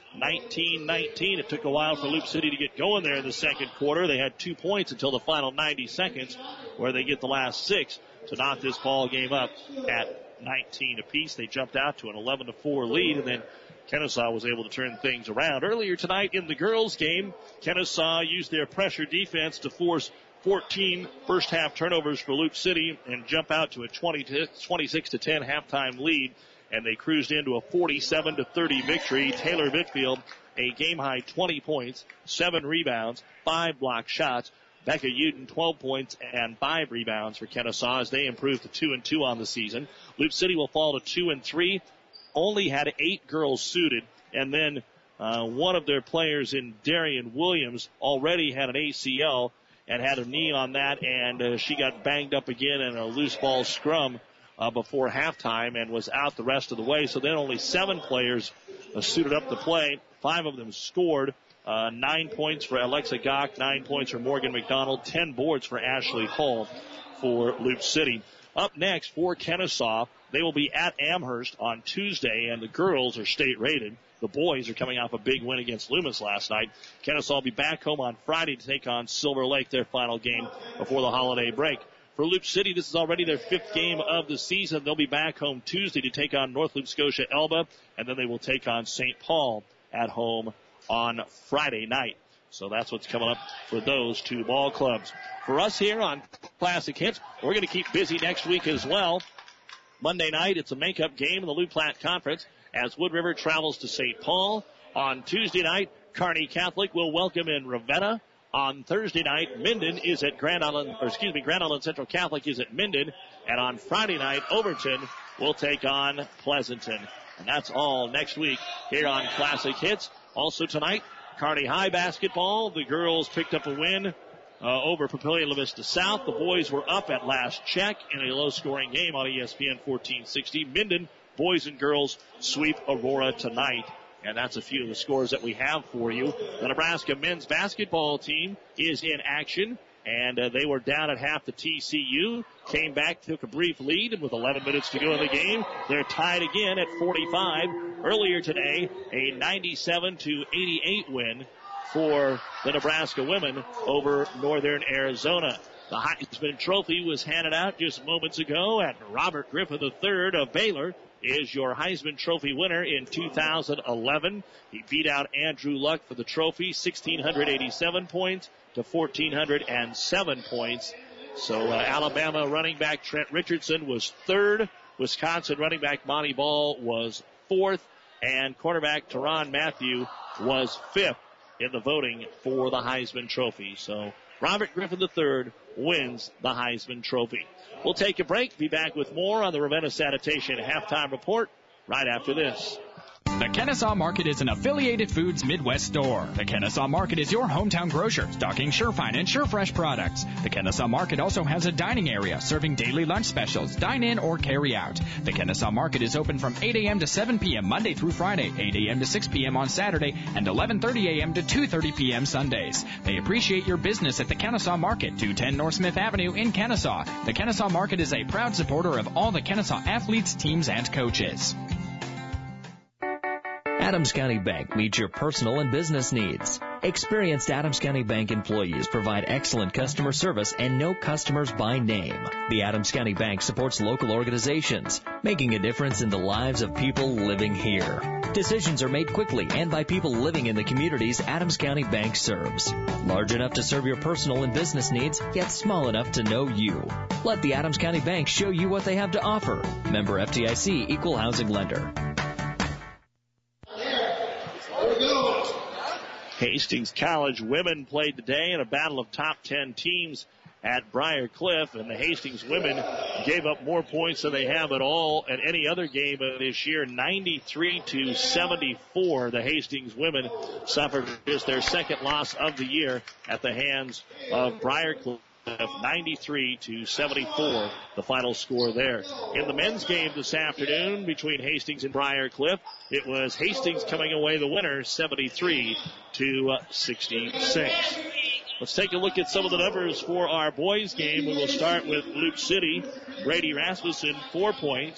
nineteen nineteen. It took a while for Loop City to get going there in the second quarter. They had two points until the final ninety seconds, where they get the last six to knock this ball game up at nineteen apiece. They jumped out to an eleven to four lead, and then Kennesaw was able to turn things around. Earlier tonight in the girls' game, Kennesaw used their pressure defense to force fourteen first half turnovers for Loop City and jump out to a twenty-six to ten halftime lead, and they cruised into a forty-seven to thirty victory. Taylor Whitfield, a game high twenty points, seven rebounds, five block shots. Becca Uden, twelve points and five rebounds for Kennesaw as they improve to two and two on the season. Loop City will fall to two and three. Only had eight girls suited, and then uh, one of their players in Darian Williams already had an A C L and had a knee on that, and uh, she got banged up again in a loose ball scrum uh, before halftime and was out the rest of the way. So then only seven players uh, suited up to play. Five of them scored. Uh, nine points for Alexa Gock, nine points for Morgan McDonald, ten boards for Ashley Hull for Loop City. Up next for Kennesaw, they will be at Amherst on Tuesday, and the girls are state rated. The boys are coming off a big win against Loomis last night. Kennesaw will be back home on Friday to take on Silver Lake, their final game before the holiday break. For Loop City, this is already their fifth game of the season. They'll be back home Tuesday to take on North Loop Scotia Elba, and then they will take on Saint Paul at home on Friday night. So that's what's coming up for those two ball clubs. For us here on Classic Hits, we're going to keep busy next week as well. Monday night, it's a make-up game in the Loup Platte Conference as Wood River travels to Saint Paul. On Tuesday night, Kearney Catholic will welcome in Ravenna. On Thursday night, Minden is at Grand Island, or excuse me, Grand Island Central Catholic is at Minden. And on Friday night, Overton will take on Pleasanton. And that's all next week here on Classic Hits. Also tonight, Kearney High basketball. The girls picked up a win uh, over Papillion La Vista South. The boys were up at last check in a low-scoring game on E S P N fourteen sixty. Minden, boys and girls, sweep Aurora tonight. And that's a few of the scores that we have for you. The Nebraska men's basketball team is in action, and uh, they were down at half to T C U. Came back, took a brief lead, and with eleven minutes to go in the game, they're tied again at forty-five. Earlier today, a ninety-seven to eighty-eight win for the Nebraska women over Northern Arizona. The Heisman Trophy was handed out just moments ago, and Robert Griffin the third of Baylor is your Heisman Trophy winner in two thousand eleven. He beat out Andrew Luck for the trophy, one thousand six hundred eighty-seven points to one thousand four hundred seven points. So uh, Alabama running back Trent Richardson was third. Wisconsin running back Monty Ball was fourth. And quarterback Teron Matthew was fifth in the voting for the Heisman Trophy. So Robert Griffin the third wins the Heisman Trophy. We'll take a break. Be back with more on the Ravenna Sanitation Halftime Report right after this. The Kennesaw Market is an affiliated Foods Midwest store. The Kennesaw Market is your hometown grocer, stocking SureFine and SureFresh products. The Kennesaw Market also has a dining area, serving daily lunch specials, dine in or carry out. The Kennesaw Market is open from eight a.m. to seven p.m. Monday through Friday, eight a.m. to six p.m. on Saturday, and eleven thirty a.m. to two thirty p.m. Sundays. They appreciate your business at the Kennesaw Market, two ten North Smith Avenue in Kennesaw. The Kennesaw Market is a proud supporter of all the Kennesaw athletes, teams, and coaches. Adams County Bank meets your personal and business needs. Experienced Adams County Bank employees provide excellent customer service and know customers by name. The Adams County Bank supports local organizations, making a difference in the lives of people living here. Decisions are made quickly and by people living in the communities Adams County Bank serves. Large enough to serve your personal and business needs, yet small enough to know you. Let the Adams County Bank show you what they have to offer. Member F D I C, Equal Housing Lender. Hastings College women played today in a battle of top ten teams at Briar Cliff, and the Hastings women gave up more points than they have at all at any other game this year, ninety-three to seventy-four. The Hastings women suffered just their second loss of the year at the hands of Briar Cliff. ninety-three to seventy-four, the final score there. In the men's game this afternoon between Hastings and Briar Cliff, it was Hastings coming away the winner, seventy-three to sixty-six. Let's take a look at some of the numbers for our boys game. We will start with Loop City. Brady Rasmussen, four points.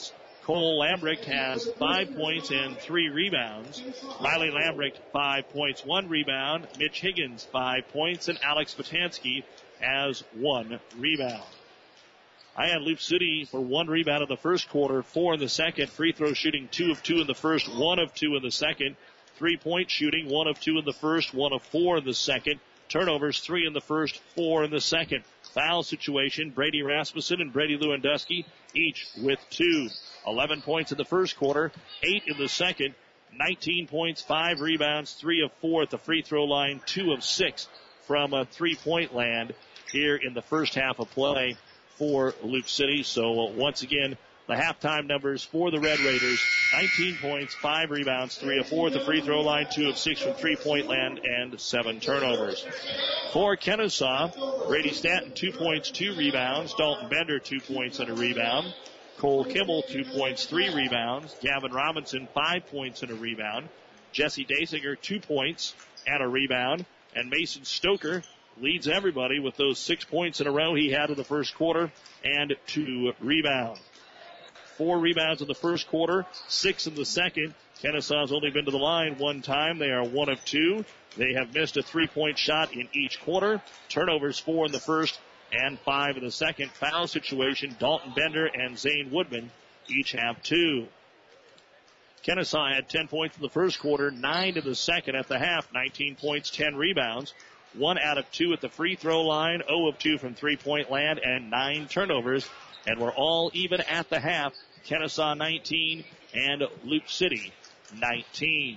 Cole Lambrick has five points and three rebounds. Riley Lambrick, five points, one rebound. Mitch Higgins, five points, and Alex Patansky has one rebound. I had Loop City for one rebound in the first quarter, four in the second. Free throw shooting, two of two in the first, one of two in the second. Three-point shooting, one of two in the first, one of four in the second. Turnovers, three in the first, four in the second. Foul situation, Brady Rasmussen and Brady Lewandowski, each with two. eleven points in the first quarter, eight in the second. nineteen points, five rebounds, three of four at the free throw line, two of six from a three-point land here in the first half of play for Loop City. So uh, once again, the halftime numbers for the Red Raiders, nineteen points, five rebounds, three of four at the free throw line, two of six from three-point land, and seven turnovers. For Kennesaw, Brady Stanton, two points, two rebounds. Dalton Bender, two points and a rebound. Cole Kimmel, two points, three rebounds. Gavin Robinson, five points and a rebound. Jesse Dasinger, two points and a rebound. And Mason Stoker leads everybody with those six points in a row he had in the first quarter and two rebounds. Four rebounds in the first quarter, six in the second. Kennesaw's only been to the line one time. They are one of two. They have missed a three-point shot in each quarter. Turnovers, four in the first and five in the second. Foul situation, Dalton Bender and Zane Woodman each have two. Kennesaw had ten points in the first quarter, nine in the second. At the half, nineteen points, ten rebounds. One out of two at the free throw line, zero of two from three-point land, and nine turnovers. And we're all even at the half. Kennesaw nineteen and Loop City nineteen.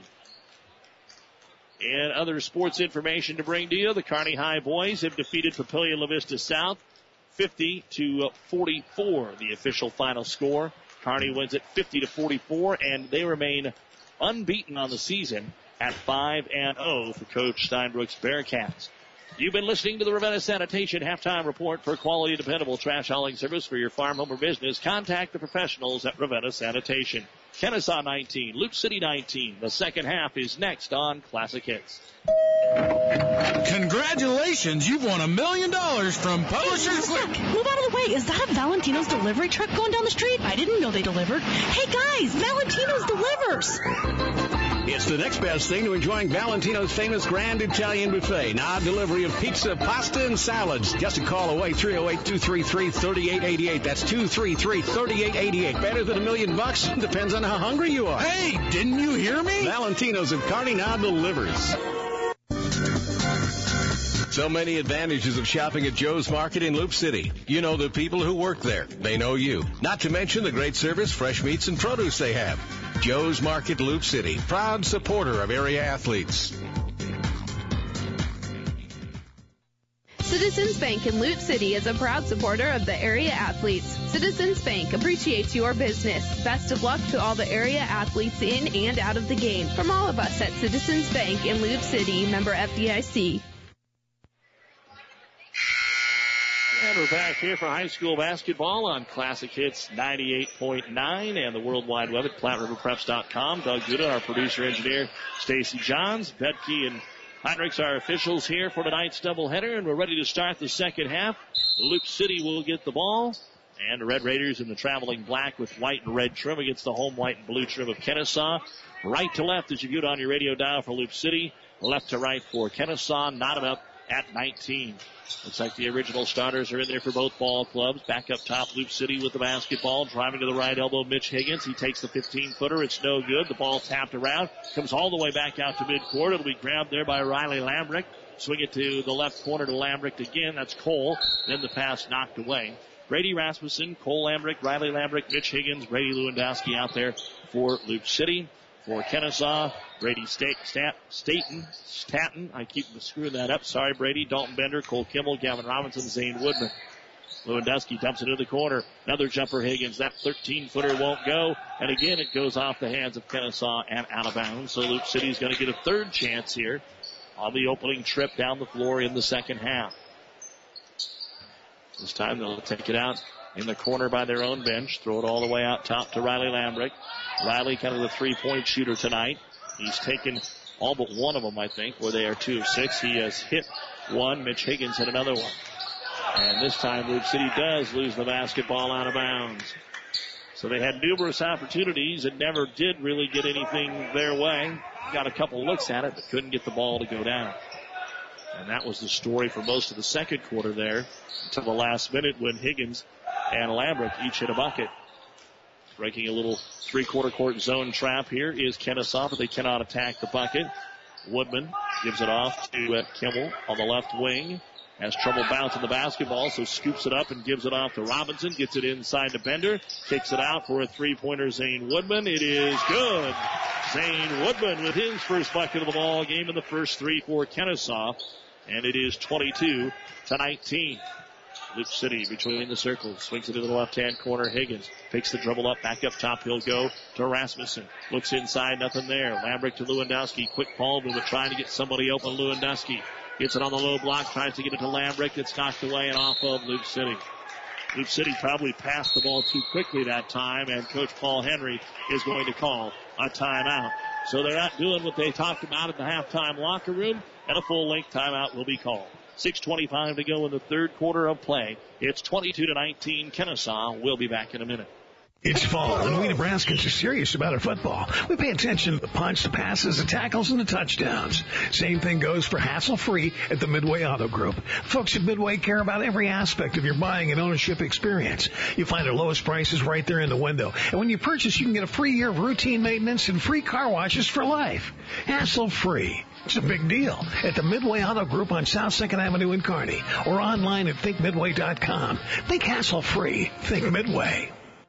And other sports information to bring to you. The Kearney High boys have defeated Papillion La Vista South fifty to forty-four, the official final score. Kearney wins at fifty to forty-four, and they remain unbeaten on the season at five and oh for Coach Steinbrook's Bearcats. You've been listening to the Ravenna Sanitation Halftime Report. For quality, dependable trash hauling service for your farm, home, or business, contact the professionals at Ravenna Sanitation. Kennesaw nineteen, Loop City nineteen. The second half is next on Classic Hits. Congratulations, you've won a million dollars from Publishers Clear. Move out of the way. Is that Valentino's delivery truck going down the street? I didn't know they delivered. Hey guys, Valentino's delivers. It's the next best thing to enjoying Valentino's famous Grand Italian Buffet. Now delivery of pizza, pasta, and salads. Just a call away, three oh eight, two three three, three eight eight eight. That's two three three, three eight eight eight. Better than a million bucks? Depends on how hungry you are. Hey, didn't you hear me? Valentino's of Kearney now delivers. So many advantages of shopping at Joe's Market in Loop City. You know the people who work there. They know you. Not to mention the great service, fresh meats, and produce they have. Joe's Market, Loop City. Proud supporter of area athletes. Citizens Bank in Loop City is a proud supporter of the area athletes. Citizens Bank appreciates your business. Best of luck to all the area athletes in and out of the game. From all of us at Citizens Bank in Loop City, member F D I C. And we're back here for high school basketball on Classic Hits ninety-eight point nine and the World Wide Web at Platte River Preps dot com. Doug Gooden, our producer engineer, Stacy Johns, Bedke and Heinrichs, our officials here for tonight's doubleheader, and we're ready to start the second half. Loop City will get the ball, and the Red Raiders in the traveling black with white and red trim against the home white and blue trim of Kennesaw. Right to left as you view it on your radio dial for Loop City, left to right for Kennesaw, knotted up at nineteen. Looks like the original starters are in there for both ball clubs. Back up top, Loop City with the basketball. Driving to the right elbow, Mitch Higgins. He takes the fifteen-footer. It's no good. The ball tapped around. Comes all the way back out to midcourt. It'll be grabbed there by Riley Lambrick. Swing it to the left corner to Lambrick again. That's Cole. Then the pass knocked away. Brady Rasmussen, Cole Lambrick, Riley Lambrick, Mitch Higgins, Brady Lewandowski out there for Loop City. For Kennesaw, Brady Stat, Stat, Staten, Staten. I keep screwing that up. Sorry, Brady. Dalton Bender, Cole Kimmel, Gavin Robinson, Zane Woodman. Lewandowski dumps it into the corner. Another jumper, Higgins. That thirteen-footer won't go. And again, it goes off the hands of Kennesaw and out of bounds. So Loop City's going to get a third chance here on the opening trip down the floor in the second half. This time they'll take it out in the corner by their own bench. Throw it all the way out top to Riley Lambrick. Riley kind of the three-point shooter tonight. He's taken all but one of them, I think, where they are two of six. He has hit one. Mitch Higgins hit another one. And this time Loop City does lose the basketball out of bounds. So they had numerous opportunities and never did really get anything their way. Got a couple looks at it, but couldn't get the ball to go down. And that was the story for most of the second quarter there until the last minute when Higgins and Lambrick each hit a bucket. Breaking a little three-quarter court zone trap here is Kennesaw, but they cannot attack the bucket. Woodman gives it off to uh, Kimmel on the left wing. Has trouble bouncing the basketball, so scoops it up and gives it off to Robinson. Gets it inside to Bender. Kicks it out for a three-pointer, Zane Woodman. It is good. Zane Woodman with his first bucket of the ball game in the first three for Kennesaw. And it is twenty-two to nineteen. Luke City between the circles. Swings it into the left-hand corner. Higgins picks the dribble up. Back up top. He'll go to Rasmussen. Looks inside. Nothing there. Lambrick to Lewandowski. Quick ball movement trying to get somebody open. Lewandowski gets it on the low block. Tries to get it to Lambrick. It's knocked away and off of Luke City. Luke City probably passed the ball too quickly that time, and Coach Paul Henry is going to call a timeout. So they're not doing what they talked about in the halftime locker room, and a full-length timeout will be called. six twenty-five to go in the third quarter of play. It's twenty-two to nineteen. Kennesaw. We'll be back in a minute. It's fall, and we Nebraskans are serious about our football. We pay attention to the punch, the passes, the tackles, and the touchdowns. Same thing goes for hassle-free at the Midway Auto Group. Folks at Midway care about every aspect of your buying and ownership experience. You find our lowest prices right there in the window. And when you purchase, you can get a free year of routine maintenance and free car washes for life. Hassle-free. It's a big deal at the Midway Auto Group on South second Avenue in Kearney or online at think midway dot com. Think hassle-free. Think Midway.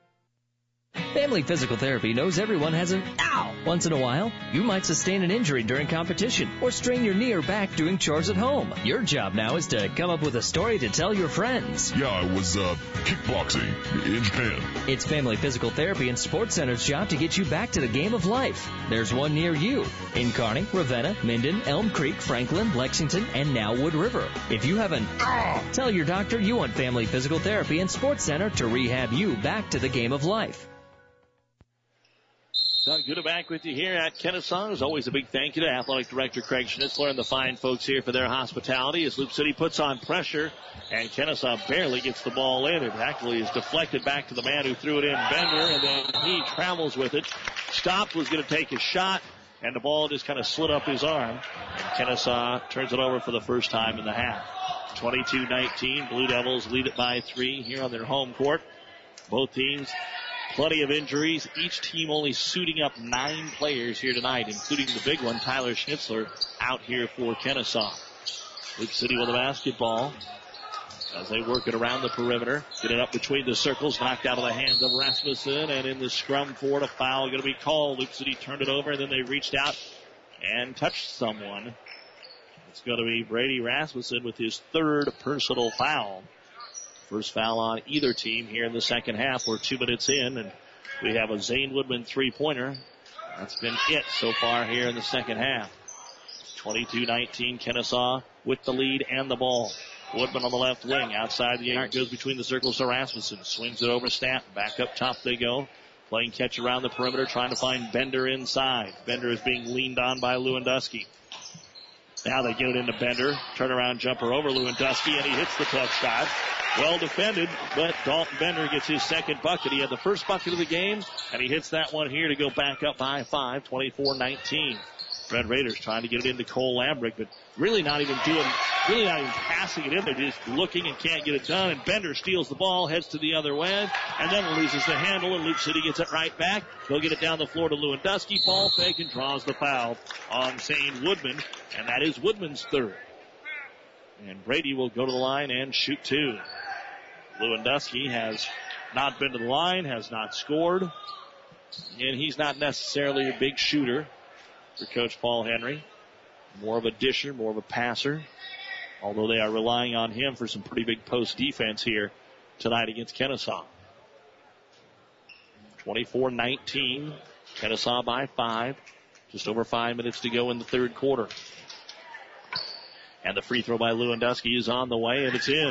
Family Physical Therapy knows everyone has an ow once in a while. You might sustain an injury during competition or strain your knee or back doing chores at home. Your job now is to come up with a story to tell your friends. Yeah, I was uh, kickboxing in Japan. It's Family Physical Therapy and Sports Center's job to get you back to the game of life. There's one near you in Kearney, Ravenna, Minden, Elm Creek, Franklin, Lexington, and now Wood River. If you have an ow, tell your doctor you want Family Physical Therapy and Sports Center to rehab you back to the game of life. Doug Good back with you here at Kennesaw. As always, a big thank you to Athletic Director Craig Schnitzler and the fine folks here for their hospitality as Loop City puts on pressure, and Kennesaw barely gets the ball in. It actually is deflected back to the man who threw it in, Bender, and then he travels with it. Stopped, was going to take a shot, and the ball just kind of slid up his arm, and Kennesaw turns it over for the first time in the half. twenty-two nineteen, Blue Devils lead it by three here on their home court. Both teams plenty of injuries. Each team only suiting up nine players here tonight, including the big one, Tyler Schnitzler, out here for Kennesaw. Luke City with the basketball as they work it around the perimeter. Get it up between the circles, knocked out of the hands of Rasmussen, and in the scrum for it, a foul going to be called. Luke City turned it over, and then they reached out and touched someone. It's going to be Brady Rasmussen with his third personal foul. First foul on either team here in the second half. We're two minutes in, and we have a Zane Woodman three-pointer. That's been it so far here in the second half. twenty-two nineteen, Kennesaw with the lead and the ball. Woodman on the left wing. Outside the arc, goes between the circles to Rasmussen. Swings it over Stanton. Back up top they go. Playing catch around the perimeter, trying to find Bender inside. Bender is being leaned on by Lewandowski. Now they get it into Bender. Turnaround jumper over Lewandowski, and he hits the tough shot. Well defended, but Dalton Bender gets his second bucket. He had the first bucket of the game, and he hits that one here to go back up by five, twenty-four nineteen. Red Raiders trying to get it into Cole Lambrick, but really not even doing, really not even passing it in. They're just looking and can't get it done, and Bender steals the ball, heads to the other way, and then loses the handle, and Luke City gets it right back. They'll get it down the floor to Lewandowski. Ball fake and draws the foul on Zane Woodman, and that is Woodman's third. And Brady will go to the line and shoot two. Lewandowski has not been to the line, has not scored, and he's not necessarily a big shooter for Coach Paul Henry. More of a disher, more of a passer, although they are relying on him for some pretty big post defense here tonight against Kennesaw. twenty-four nineteen, Kennesaw by five. Just over five minutes to go in the third quarter. And the free throw by Lewandowski is on the way, and it's in.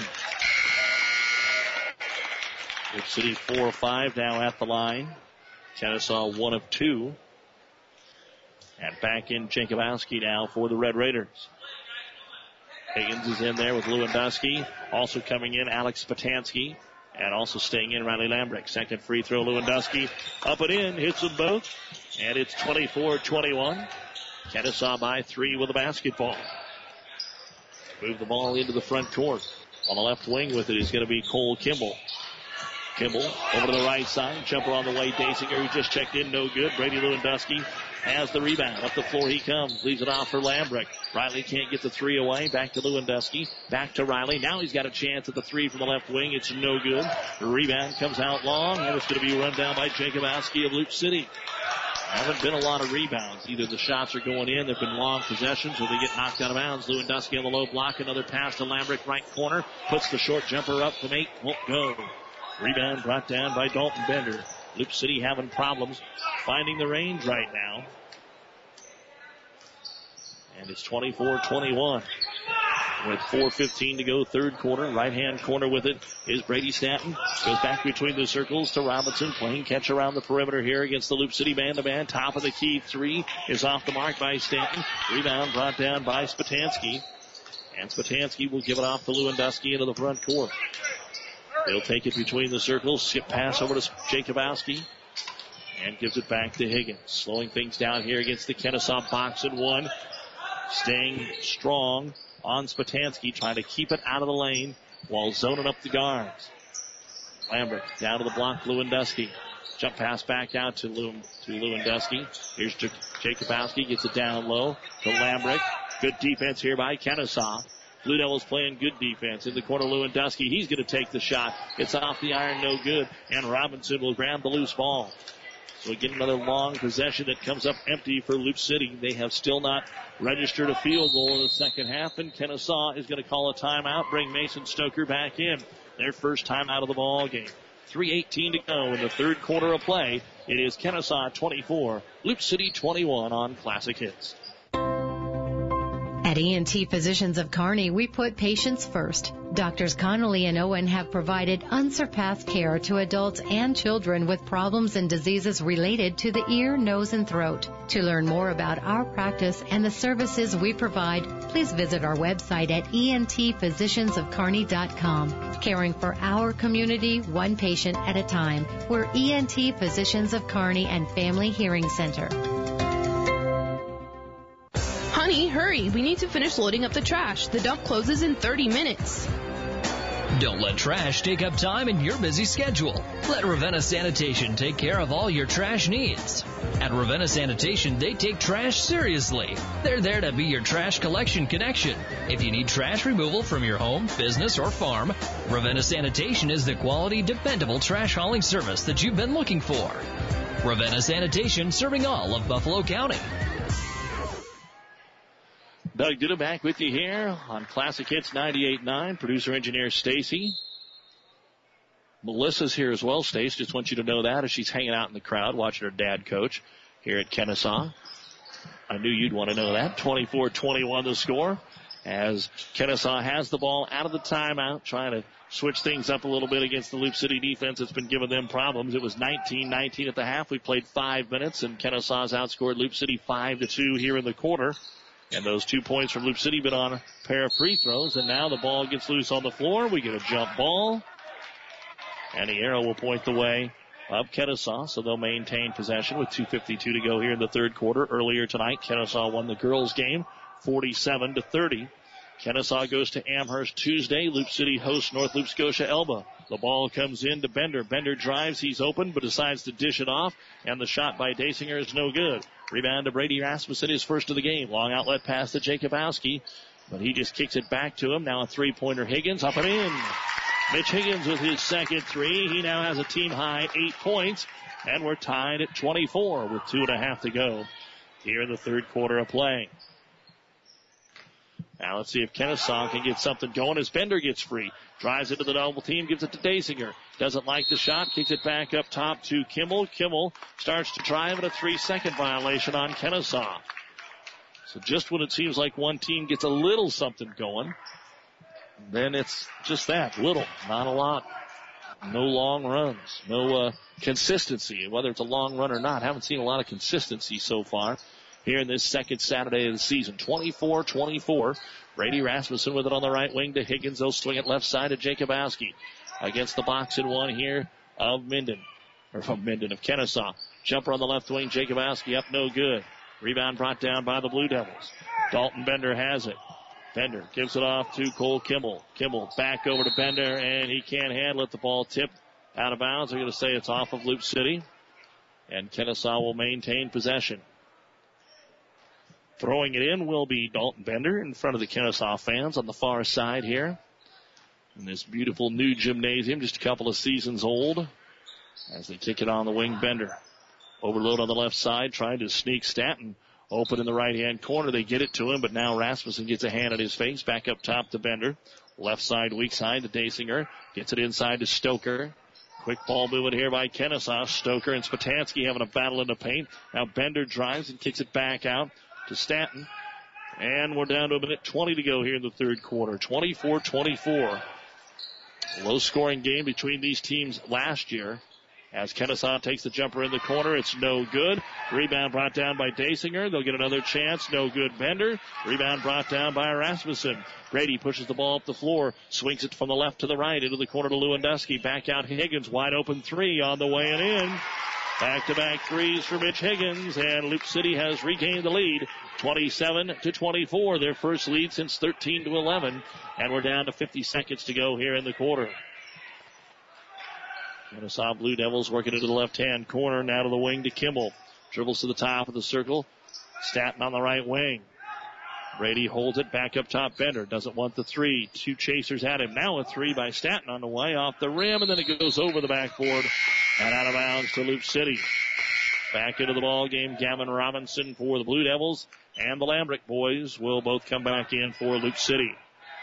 Luke City four of five now at the line. Kennesaw one of two. And back in Jankowski now for the Red Raiders. Higgins is in there with Lewandowski. Also coming in, Alex Spatansky. And also staying in, Riley Lambrick. Second free throw, Lewandowski up and in, hits them both. And it's twenty-four twenty-one. Kennesaw by three with the basketball. Move the ball into the front court. On the left wing with it is going to be Cole Kimball. Kimball over to the right side. Jumper on the way. Dasinger, who just checked in, no good. Brady Lewandowski has the rebound. Up the floor he comes. Leaves it off for Lambrick. Riley can't get the three away. Back to Lewandowski. Back to Riley. Now he's got a chance at the three from the left wing. It's no good. The rebound comes out long, and it's going to be run down by Jacobowski of Loop City. Haven't been a lot of rebounds. Either the shots are going in, they've been long possessions, or they get knocked out of bounds. Lewandowski on the low block. Another pass to Lambrick, right corner. Puts the short jumper up from eight. Won't go. Rebound brought down by Dalton Bender. Loop City having problems finding the range right now. And it's twenty-four twenty-one. With four fifteen to go, third quarter. Right-hand corner with it is Brady Stanton. Goes back between the circles to Robinson. Playing catch around the perimeter here against the Loop City man-to-man. Top of the key three is off the mark by Stanton. Rebound brought down by Spatansky. And Spatansky will give it off to Lewandowski into the front court. They'll take it between the circles. Skip pass over to Jacobowski. And gives it back to Higgins. Slowing things down here against the Kennesaw box and one. Staying strong on Spatansky, trying to keep it out of the lane while zoning up the guards. Lambert down to the block, Lewandowski. Jump pass back out to, Lew- to Lewandowski. Here's J- Jacobowski, gets it down low to Lambrick. Good defense here by Kennesaw. Blue Devils playing good defense. In the corner, Lewandowski, he's going to take the shot. It's off the iron, no good. And Robinson will grab the loose ball. So we get another long possession that comes up empty for Loop City. They have still not registered a field goal in the second half, and Kennesaw is going to call a timeout, bring Mason Stoker back in. Their first time out of the ball game. three eighteen to go in the third quarter of play. It is Kennesaw twenty-four, Loop City twenty-one on Classic Hits. At E N T Physicians of Kearney, we put patients first. Doctors Connolly and Owen have provided unsurpassed care to adults and children with problems and diseases related to the ear, nose, and throat. To learn more about our practice and the services we provide, please visit our website at E N T physicians of kearney dot com. Caring for our community, one patient at a time. We're E N T Physicians of Kearney and Family Hearing Center. Honey, hurry. We need to finish loading up the trash. The dump closes in thirty minutes. Don't let trash take up time in your busy schedule. Let Ravenna Sanitation take care of all your trash needs. At Ravenna Sanitation, they take trash seriously. They're there to be your trash collection connection. If you need trash removal from your home, business, or farm, Ravenna Sanitation is the quality, dependable trash hauling service that you've been looking for. Ravenna Sanitation, serving all of Buffalo County. Doug Duda back with you here on Classic Hits ninety-eight point nine. Producer engineer Stacy. Melissa's here as well, Stace. Just want you to know that as she's hanging out in the crowd watching her dad coach here at Kennesaw. I knew you'd want to know that. twenty-four twenty-one the score as Kennesaw has the ball out of the timeout, trying to switch things up a little bit against the Loop City defense. It's been giving them problems. It was nineteen nineteen at the half. We played five minutes, and Kennesaw's outscored Loop City five to two here in the quarter. And those two points from Loop City been on a pair of free throws. And now the ball gets loose on the floor. We get a jump ball. And the arrow will point the way of Kennesaw. So they'll maintain possession with two fifty-two to go here in the third quarter. Earlier tonight, Kennesaw won the girls game forty-seven to thirty. Kennesaw goes to Amherst Tuesday. Loop City hosts North Loop Scotia Elba. The ball comes in to Bender. Bender drives. He's open, but decides to dish it off. And the shot by Dasinger is no good. Rebound to Brady Rasmussen, his first of the game. Long outlet pass to Jacobowski, but he just kicks it back to him. Now a three-pointer Higgins, up and in. Mitch Higgins with his second three. He now has a team-high eight points, and we're tied at twenty-four with two and a half to go here in the third quarter of play. Now let's see if Kennesaw can get something going as Bender gets free. Drives into the double team, gives it to Dasinger. Doesn't like the shot, kicks it back up top to Kimmel. Kimmel starts to drive, and a three-second violation on Kennesaw. So just when it seems like one team gets a little something going, then it's just that, little, not a lot. No long runs, no uh, consistency, whether it's a long run or not. Haven't seen a lot of consistency so far here in this second Saturday of the season. twenty-four twenty-four. Brady Rasmussen with it on the right wing to Higgins. They'll swing it left side to Jacobowski. against the box and one here of Minden. Or from Minden of Kennesaw. Jumper on the left wing. Jacobowski up, no good. Rebound brought down by the Blue Devils. Dalton Bender has it. Bender gives it off to Cole Kimmel. Kimmel back over to Bender, and he can't handle it. The ball tipped out of bounds. They're going to say it's off of Loop City. And Kennesaw will maintain possession. Throwing it in will be Dalton Bender in front of the Kennesaw fans on the far side here. In this beautiful new gymnasium, just a couple of seasons old. As they kick it on the wing, Bender. Overload on the left side, trying to sneak Stanton open in the right-hand corner. They get it to him, but now Rasmussen gets a hand at his face. Back up top to Bender. Left side, weak side to Dasinger. Gets it inside to Stoker. Quick ball movement here by Kennesaw. Stoker and Spatansky having a battle in the paint. Now Bender drives and kicks it back out to Stanton. And we're down to a minute twenty to go here in the third quarter. twenty-four twenty-four. Low-scoring game between these teams last year. As Kennesaw takes the jumper in the corner, it's no good. Rebound brought down by Dasinger. They'll get another chance. No good, Bender. Rebound brought down by Rasmussen. Grady pushes the ball up the floor, swings it from the left to the right into the corner to Lewandowski. Back out Higgins, wide open three on the way and in. Back-to-back threes for Mitch Higgins, and Loop City has regained the lead, twenty-seven to twenty-four. Their first lead since thirteen to eleven, and we're down to fifty seconds to go here in the quarter. Kennesaw Blue Devils working into the left-hand corner, now to the wing to Kimmel. Dribbles to the top of the circle. Stanton on the right wing. Brady holds it back up top. Bender doesn't want the three. Two chasers at him. Now a three by Stanton on the way off the rim, and then it goes over the backboard and out of bounds to Loop City. Back into the ball game, Gavin Robinson for the Blue Devils, and the Lambrick boys will both come back in for Loop City.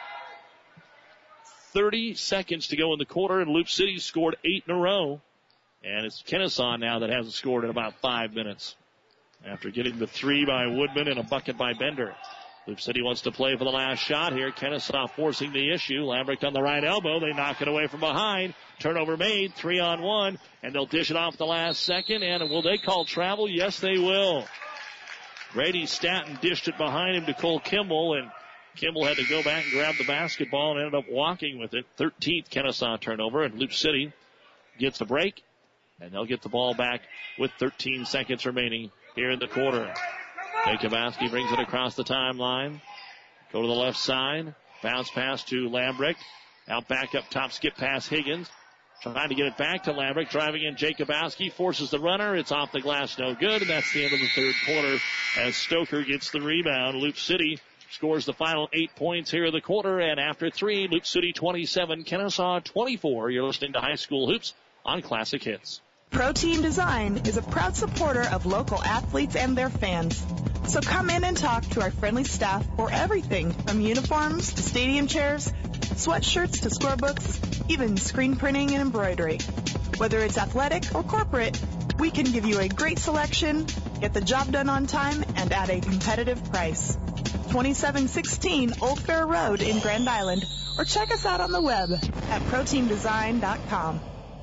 thirty seconds to go in the quarter, and Loop City scored eight in a row. And it's Kennesaw now that hasn't scored in about five minutes. After getting the three by Woodman and a bucket by Bender. Loop City wants to play for the last shot here. Kennesaw forcing the issue. Lambrick on the right elbow. They knock it away from behind. Turnover made. Three on one. And they'll dish it off the last second. And will they call travel? Yes, they will. Grady Stanton dished it behind him to Cole Kimball. And Kimball had to go back and grab the basketball and ended up walking with it. thirteenth Kennesaw turnover. And Loop City gets a break. And they'll get the ball back with thirteen seconds remaining here in the quarter. Jacobowski brings it across the timeline. Go to the left side. Bounce pass to Lambrick. Out back up top, skip pass Higgins. Trying to get it back to Lambrick. Driving in Jacobowski. Forces the runner. It's off the glass. No good. And that's the end of the third quarter as Stoker gets the rebound. Loop City scores the final eight points here in the quarter. And after three, Loop City twenty-seven, Kennesaw twenty-four. You're listening to High School Hoops on Classic Hits. Pro Team Design is a proud supporter of local athletes and their fans. So come in and talk to our friendly staff for everything from uniforms to stadium chairs, sweatshirts to scorebooks, even screen printing and embroidery. Whether it's athletic or corporate, we can give you a great selection, get the job done on time, and at a competitive price. twenty-seven sixteen Old Fair Road in Grand Island, or check us out on the web at pro team design dot com.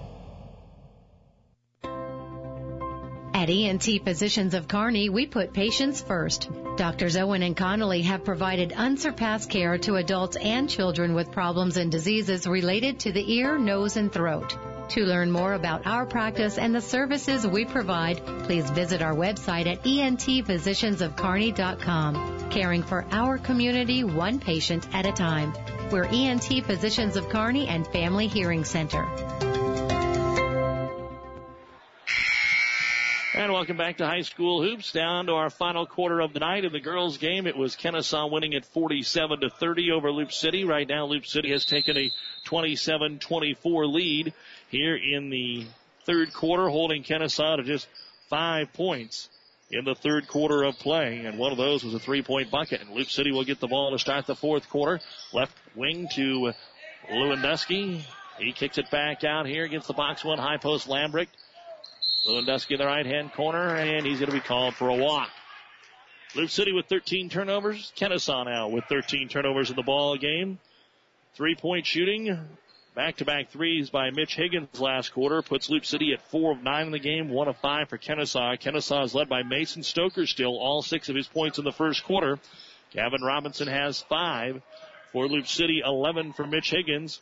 At E N T Physicians of Kearney, we put patients first. Doctors Owen and Connolly have provided unsurpassed care to adults and children with problems and diseases related to the ear, nose, and throat. To learn more about our practice and the services we provide, please visit our website at E N T physicians of kearney dot com. Caring for our community one patient at a time. We're E N T Physicians of Kearney and Family Hearing Center. And welcome back to High School Hoops. Down to our final quarter of the night. In the girls' game, it was Kennesaw winning at forty-seven to thirty over Loop City. Right now, Loop City has taken a twenty-seven twenty-four lead here in the third quarter, holding Kennesaw to just five points in the third quarter of play. And one of those was a three-point bucket. And Loop City will get the ball to start the fourth quarter. Left wing to Lewandowski. He kicks it back out here against the box one high post Lambrick. Lewandowski in the right-hand corner, and he's going to be called for a walk. Loop City with thirteen turnovers. Kennesaw now with thirteen turnovers in the ball game. Three-point shooting. Back-to-back threes by Mitch Higgins last quarter puts Loop City at four of nine in the game, one of five for Kennesaw. Kennesaw is led by Mason Stoker still, all six of his points in the first quarter. Gavin Robinson has five for Loop City, eleven for Mitch Higgins.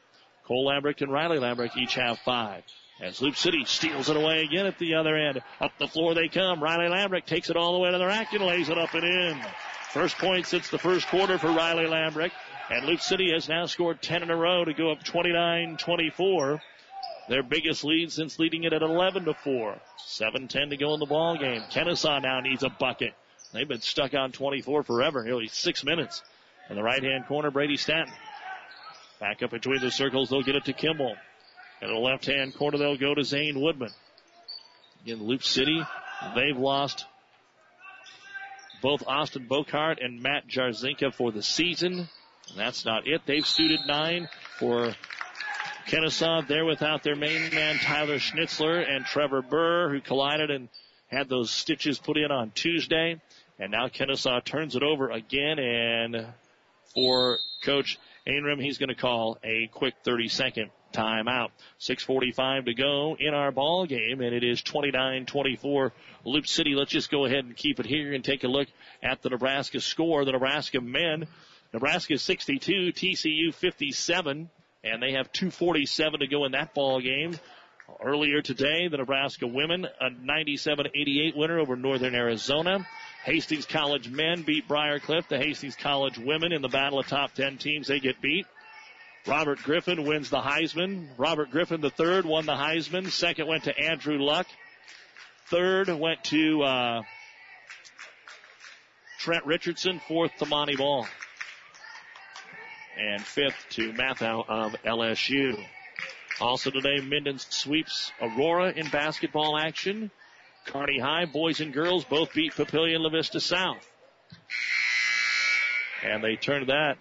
Cole Lambrick and Riley Lambrick each have five. As Loop City steals it away again at the other end. Up the floor they come. Riley Lambrick takes it all the way to the rack and lays it up and in. First point since the first quarter for Riley Lambrick. And Loop City has now scored ten in a row to go up twenty-nine twenty-four. Their biggest lead since leading it at eleven to four. seven ten to go in the ball game. Kennesaw now needs a bucket. They've been stuck on twenty-four forever, nearly six minutes. In the right-hand corner, Brady Stanton. Back up between the circles, they'll get it to Kimball. In the left-hand corner, they'll go to Zane Woodman. In Loop City, they've lost both Austin Bocart and Matt Jarzinka for the season. And that's not it. They've suited nine for Kennesaw. They're without their main man, Tyler Schnitzler, and Trevor Burr, who collided and had those stitches put in on Tuesday. And now Kennesaw turns it over again. And for Coach Ainram, he's going to call a quick thirty-second timeout. six forty-five to go in our ball game, and it is twenty-nine twenty-four Loop City. Let's just go ahead and keep it here and take a look at the Nebraska score. The Nebraska men, Nebraska sixty-two, T C U fifty-seven, and they have two forty-seven to go in that ball game. Earlier today, the Nebraska women, a ninety-seven eighty-eight winner over Northern Arizona. Hastings College men beat Briarcliff. The Hastings College women in the battle of top ten teams, they get beat. Robert Griffin wins the Heisman. Robert Griffin, the third, won the Heisman. Second went to Andrew Luck. Third went to uh, Trent Richardson. Fourth to Monty Ball. And fifth to Mathau of L S U. Also today, Minden sweeps Aurora in basketball action. Kearney High, boys and girls, both beat Papillion La Vista South. And they turned that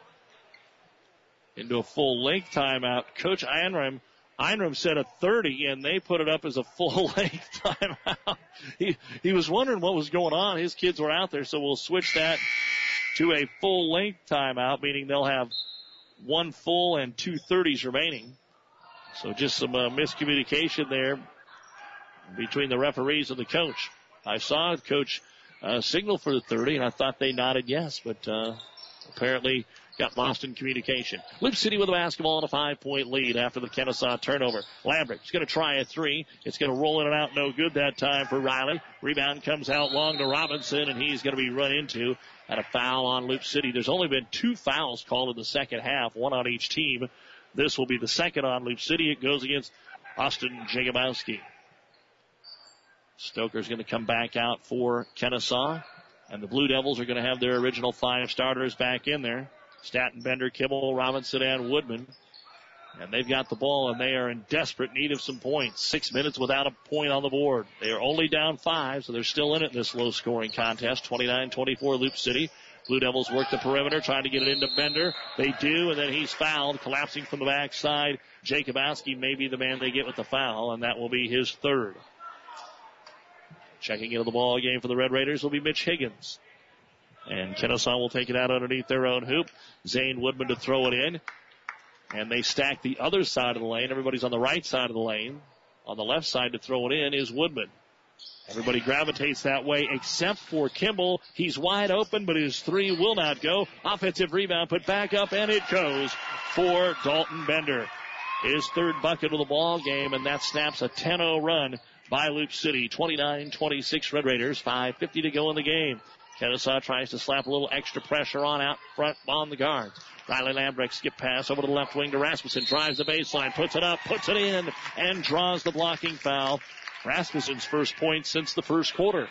into a full length timeout. Coach Einram, Einram said a thirty, and they put it up as a full length timeout. He, he was wondering what was going on. His kids were out there, so we'll switch that to a full length timeout, meaning they'll have one full and two thirties remaining. So just some uh, miscommunication there between the referees and the coach. I saw coach uh, signal for the thirty, and I thought they nodded yes, but uh, apparently got lost in communication. Loop City with a basketball and a five-point lead after the Kennesaw turnover. Lambrick's going to try a three. It's going to roll in and out, no good that time for Riley. Rebound comes out long to Robinson, and he's going to be run into at a foul on Loop City. There's only been two fouls called in the second half, one on each team. This will be the second on Loop City. It goes against Austin Jagobowski. Stoker's going to come back out for Kennesaw, and the Blue Devils are going to have their original five starters back in there. Staten, Bender, Kimball, Robinson, and Woodman. And they've got the ball, and they are in desperate need of some points. Six minutes without a point on the board. They are only down five, so they're still in it in this low-scoring contest. twenty-nine twenty-four Loop City. Blue Devils work the perimeter, trying to get it into Bender. They do, and then he's fouled, collapsing from the backside. Jacobowski may be the man they get with the foul, and that will be his third. Checking into the ball game for the Red Raiders will be Mitch Higgins. And Kennesaw will take it out underneath their own hoop. Zane Woodman to throw it in. And they stack the other side of the lane. Everybody's on the right side of the lane. On the left side to throw it in is Woodman. Everybody gravitates that way except for Kimball. He's wide open, but his three will not go. Offensive rebound put back up, and it goes for Dalton Bender. His third bucket of the ball game, and that snaps a ten oh run by Loop City. twenty-nine twenty-six Red Raiders, five fifty to go in the game. Kennesaw tries to slap a little extra pressure on out front on the guards. Riley Lambrick skip pass over to the left wing to Rasmussen. Drives the baseline, puts it up, puts it in, and draws the blocking foul. Rasmussen's first point since the first quarter.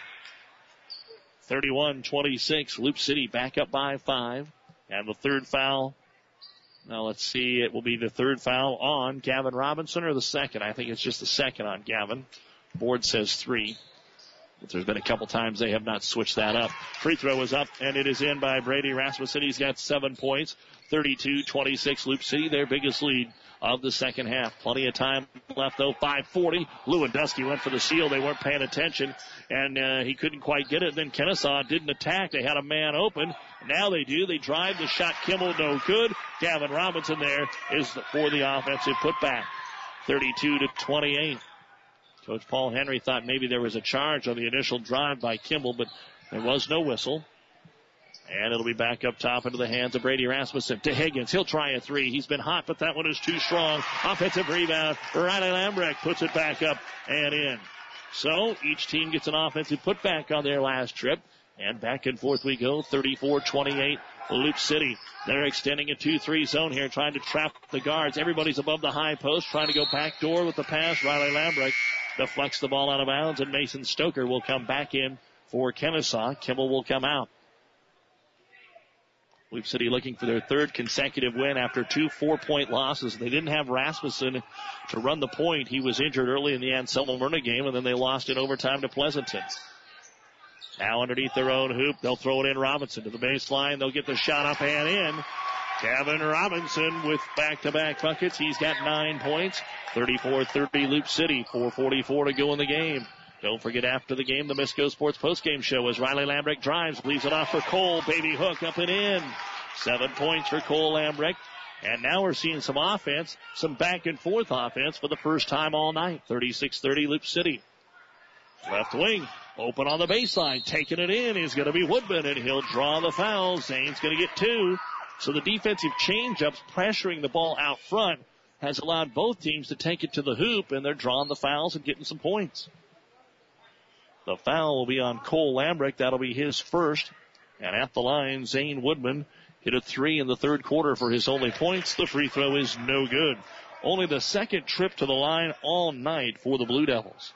thirty-one twenty-six, Loop City back up by five. And the third foul, now let's see, it will be the third foul on Gavin Robinson or the second. I think it's just the second on Gavin. Board says three. But there's been a couple times they have not switched that up. Free throw is up, and it is in by Brady Rasmussen. He's got seven points. thirty-two twenty-six Loop City, their biggest lead of the second half. Plenty of time left, though. five forty. Lewandowski went for the steal. They weren't paying attention, and uh, he couldn't quite get it. Then Kennesaw didn't attack. They had a man open. Now they do. They drive the shot. Kimball, no good. Gavin Robinson there is for the offensive putback. thirty-two to twenty-eight. Coach Paul Henry thought maybe there was a charge on the initial drive by Kimball, but there was no whistle. And it'll be back up top into the hands of Brady Rasmussen. To Higgins. He'll try a three. He's been hot, but that one is too strong. Offensive rebound. Riley Lambrecht puts it back up and in. So each team gets an offensive putback on their last trip. And back and forth we go. thirty-four twenty-eight. Loop City. They're extending a two three zone here, trying to trap the guards. Everybody's above the high post, trying to go back door with the pass. Riley Lambrecht deflects the ball out of bounds, and Mason Stoker will come back in for Kennesaw. Kimball will come out. Loop City looking for their third consecutive win after two four-point losses. They didn't have Rasmussen to run the point. He was injured early in the Anselmo Myrna game, and then they lost in overtime to Pleasanton. Now underneath their own hoop, they'll throw it in. Robinson to the baseline. They'll get the shot up and in. Kevin Robinson with back-to-back buckets. He's got nine points. thirty-four thirty Loop City. four forty-four to go in the game. Don't forget, after the game, the Misco Sports postgame show as Riley Lambrecht drives, leaves it off for Cole. Baby hook up and in. Seven points for Cole Lambrecht. And now we're seeing some offense, some back-and-forth offense for the first time all night. thirty-six thirty Loop City. Left wing, open on the baseline. Taking it in is going to be Woodman, and he'll draw the foul. Zane's going to get two. So the defensive change-ups pressuring the ball out front has allowed both teams to take it to the hoop, and they're drawing the fouls and getting some points. The foul will be on Cole Lambrecht. That'll be his first. And at the line, Zane Woodman hit a three in the third quarter for his only points. The free throw is no good. Only the second trip to the line all night for the Blue Devils.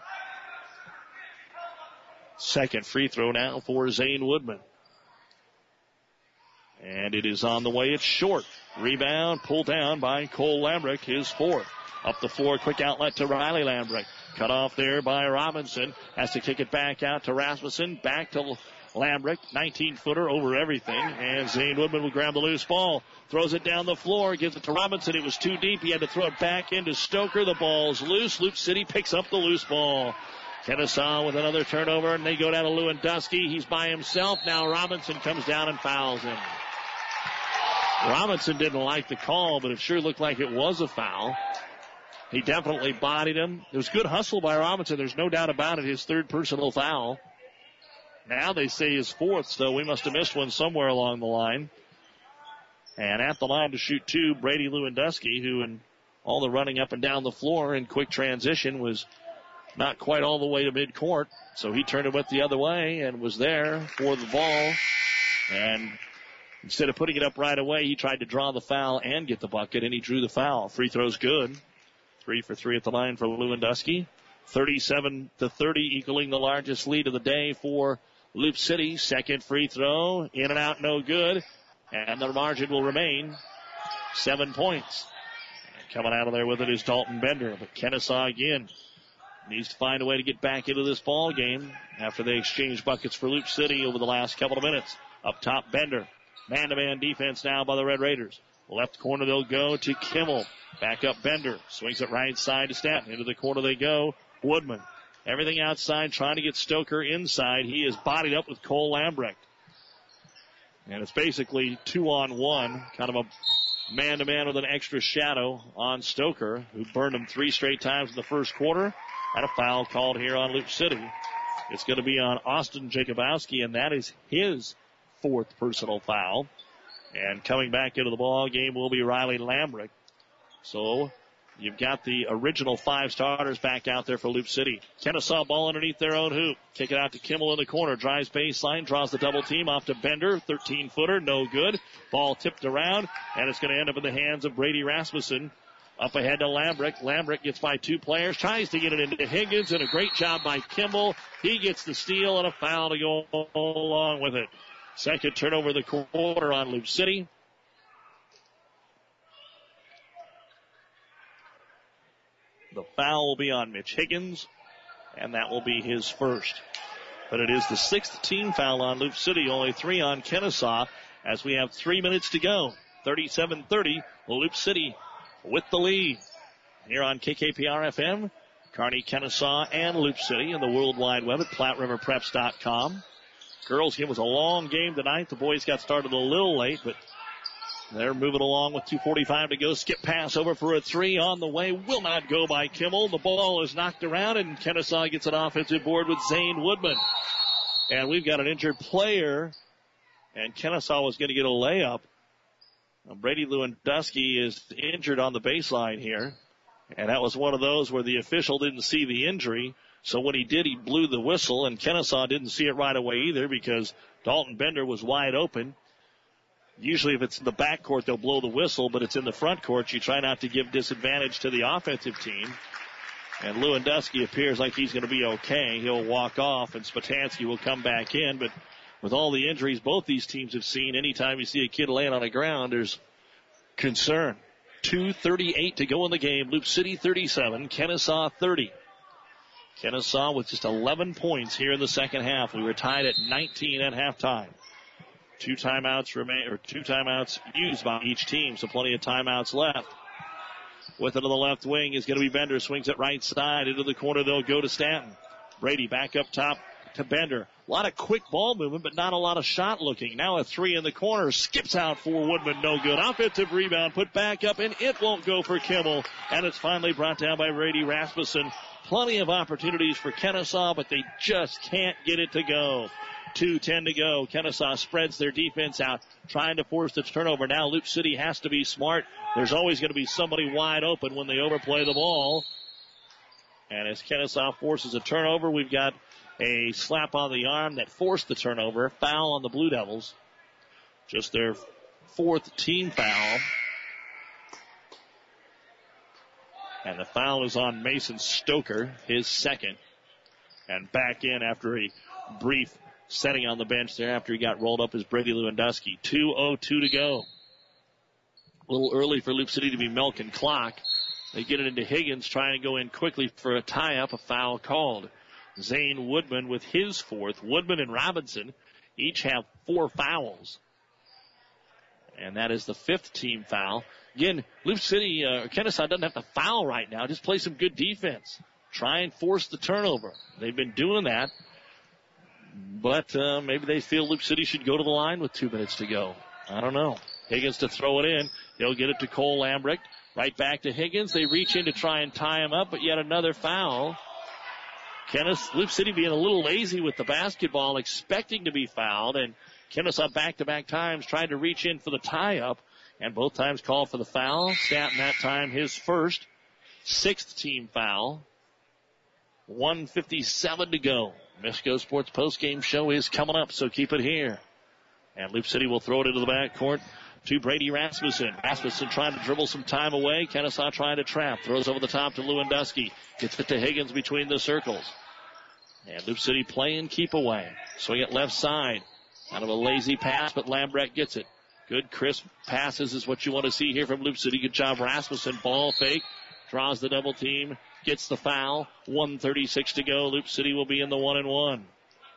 Second free throw now for Zane Woodman. And it is on the way. It's short. Rebound pulled down by Cole Lambrecht, his fourth. Up the floor, quick outlet to Riley Lambrecht. Cut off there by Robinson. Has to kick it back out to Rasmussen. Back to Lambrecht. nineteen-footer over everything. And Zane Woodman will grab the loose ball. Throws it down the floor. Gives it to Robinson. It was too deep. He had to throw it back into Stoker. The ball's loose. Loop City picks up the loose ball. Kennesaw with another turnover, and they go down to Lewandowski. He's by himself. Now Robinson comes down and fouls him. Robinson didn't like the call, but it sure looked like it was a foul. He definitely bodied him. It was good hustle by Robinson. There's no doubt about it. His third personal foul. Now they say his fourth, so we must have missed one somewhere along the line. And at the line to shoot two, Brady Lewandowski, who in all the running up and down the floor in quick transition was not quite all the way to midcourt. So he turned it went the other way and was there for the ball. And instead of putting it up right away, he tried to draw the foul and get the bucket, and he drew the foul. Free throw's good. Three for three at the line for Lewandowski. thirty-seven to thirty, equaling the largest lead of the day for Loop City. Second free throw, in and out, no good. And the margin will remain seven points. And coming out of there with it is Dalton Bender. But Kennesaw again needs to find a way to get back into this ball game after they exchanged buckets for Loop City over the last couple of minutes. Up top, Bender. Man-to-man defense now by the Red Raiders. Left corner they'll go to Kimmel. Back up Bender. Swings it right side to Stanton. Into the corner they go. Woodman. Everything outside, trying to get Stoker inside. He is bodied up with Cole Lambrecht. And it's basically two on one. Kind of a man-to-man with an extra shadow on Stoker, who burned him three straight times in the first quarter. And a foul called here on Loop City. It's going to be on Austin Jacobowski, and that is his fourth personal foul. And coming back into the ball game will be Riley Lambrecht. So you've got the original five starters back out there for Loop City. Kennesaw ball underneath their own hoop. Kick it out to Kimmel in the corner. Drives baseline, draws the double team off to Bender. thirteen-footer, no good. Ball tipped around, and it's going to end up in the hands of Brady Rasmussen. Up ahead to Lambrecht. Lambrecht gets by two players, tries to get it into Higgins, and a great job by Kimball. He gets the steal and a foul to go along with it. Second turnover of the quarter on Loop City. The foul will be on Mitch Higgins, and that will be his first. But it is the sixth team foul on Loop City, only three on Kennesaw, as we have three minutes to go. thirty-seven thirty, Loop City with the lead. Here on K K P R F M, Kearney, Kennesaw, and Loop City, and the World Wide Web at Platte River Preps dot com. Girls game was a long game tonight. The boys got started a little late, but they're moving along with two forty-five to go. Skip pass over for a three on the way. Will not go by Kimmel. The ball is knocked around, and Kennesaw gets an offensive board with Zane Woodman. And we've got an injured player and Kennesaw was going to get a layup. Now, Brady Lewandowski is injured on the baseline here, and that was one of those where the official didn't see the injury, so when he did, he blew the whistle, and Kennesaw didn't see it right away either because Dalton Bender was wide open. Usually if it's in the back court, they'll blow the whistle, but it's in the front court. You try not to give disadvantage to the offensive team. And Lewandowski appears like he's going to be okay. He'll walk off, and Spatansky will come back in. But with all the injuries both these teams have seen, anytime you see a kid laying on the ground, there's concern. two thirty-eight to go in the game. Loop City thirty-seven, Kennesaw thirty. Kennesaw with just eleven points here in the second half. We were tied at nineteen at halftime. Two timeouts remain, or two timeouts used by each team, so plenty of timeouts left. With it on the left wing is going to be Bender. Swings it right side into the corner. They'll go to Stanton. Brady back up top to Bender. A lot of quick ball movement, but not a lot of shot looking. Now a three in the corner. Skips out for Woodman. No good. Offensive rebound. Put back up, and it won't go for Kimmel. And it's finally brought down by Brady Rasmussen. Plenty of opportunities for Kennesaw, but they just can't get it to go. two ten to go. Kennesaw spreads their defense out, trying to force the turnover. Now Loop City has to be smart. There's always going to be somebody wide open when they overplay the ball. And as Kennesaw forces a turnover, we've got a slap on the arm that forced the turnover. Foul on the Blue Devils. Just their fourth team foul. And the foul is on Mason Stoker, his second. And back in after a brief setting on the bench there after he got rolled up is Brady Lewandowski. two oh two to go. A little early for Loop City to be milking clock. They get it into Higgins, trying to go in quickly for a tie-up. A foul called. Zane Woodman with his fourth. Woodman and Robinson each have four fouls. And that is the fifth team foul. Again, Loop City, uh, Kennesaw doesn't have to foul right now. Just play some good defense. Try and force the turnover. They've been doing that. But uh, maybe they feel Loop City should go to the line with two minutes to go. I don't know. Higgins to throw it in. He'll get it to Cole Lambrecht. Right back to Higgins. They reach in to try and tie him up, but yet another foul. Kennesaw, Loop City being a little lazy with the basketball, expecting to be fouled, and Kennesaw back-to-back times trying to reach in for the tie-up, and both times called for the foul. Stanton that time his first. Sixth team foul. one fifty-seven to go. Misco Sports postgame show is coming up, so keep it here. And Loop City will throw it into the backcourt to Brady Rasmussen. Rasmussen trying to dribble some time away. Kennesaw trying to trap. Throws over the top to Lewandowski. Gets it to Higgins between the circles. And Loop City playing keep away. Swing it left side. Kind of a lazy pass, but Lambrecht gets it. Good crisp passes is what you want to see here from Loop City. Good job, Rasmussen. Ball fake. Draws the double team. Gets the foul. one thirty-six to go. Loop City will be in the one and one.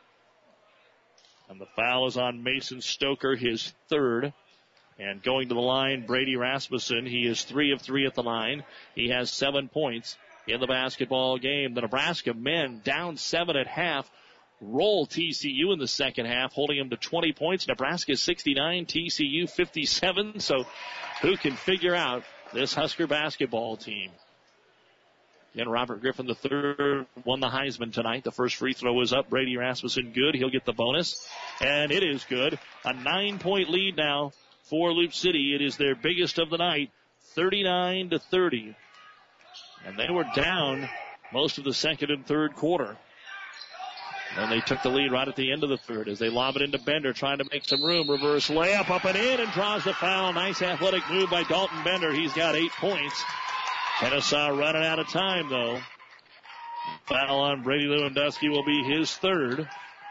And the foul is on Mason Stoker, his third. And going to the line, Brady Rasmussen. He is three of three at the line. He has seven points in the basketball game. The Nebraska men down seven at half. Roll T C U in the second half, holding them to twenty points. Nebraska sixty-nine, T C U fifty-seven. So who can figure out this Husker basketball team? Again, Robert Griffin the third won the Heisman tonight. The first free throw is up. Brady Rasmussen good. He'll get the bonus. And it is good. A nine-point lead now for Loop City. It is their biggest of the night, thirty-nine to thirty. And they were down most of the second and third quarter. And they took the lead right at the end of the third as they lob it into Bender, trying to make some room. Reverse layup up and in, and draws the foul. Nice athletic move by Dalton Bender. He's got eight points. Kennesaw running out of time, though. Foul on Brady Lewandowski will be his third.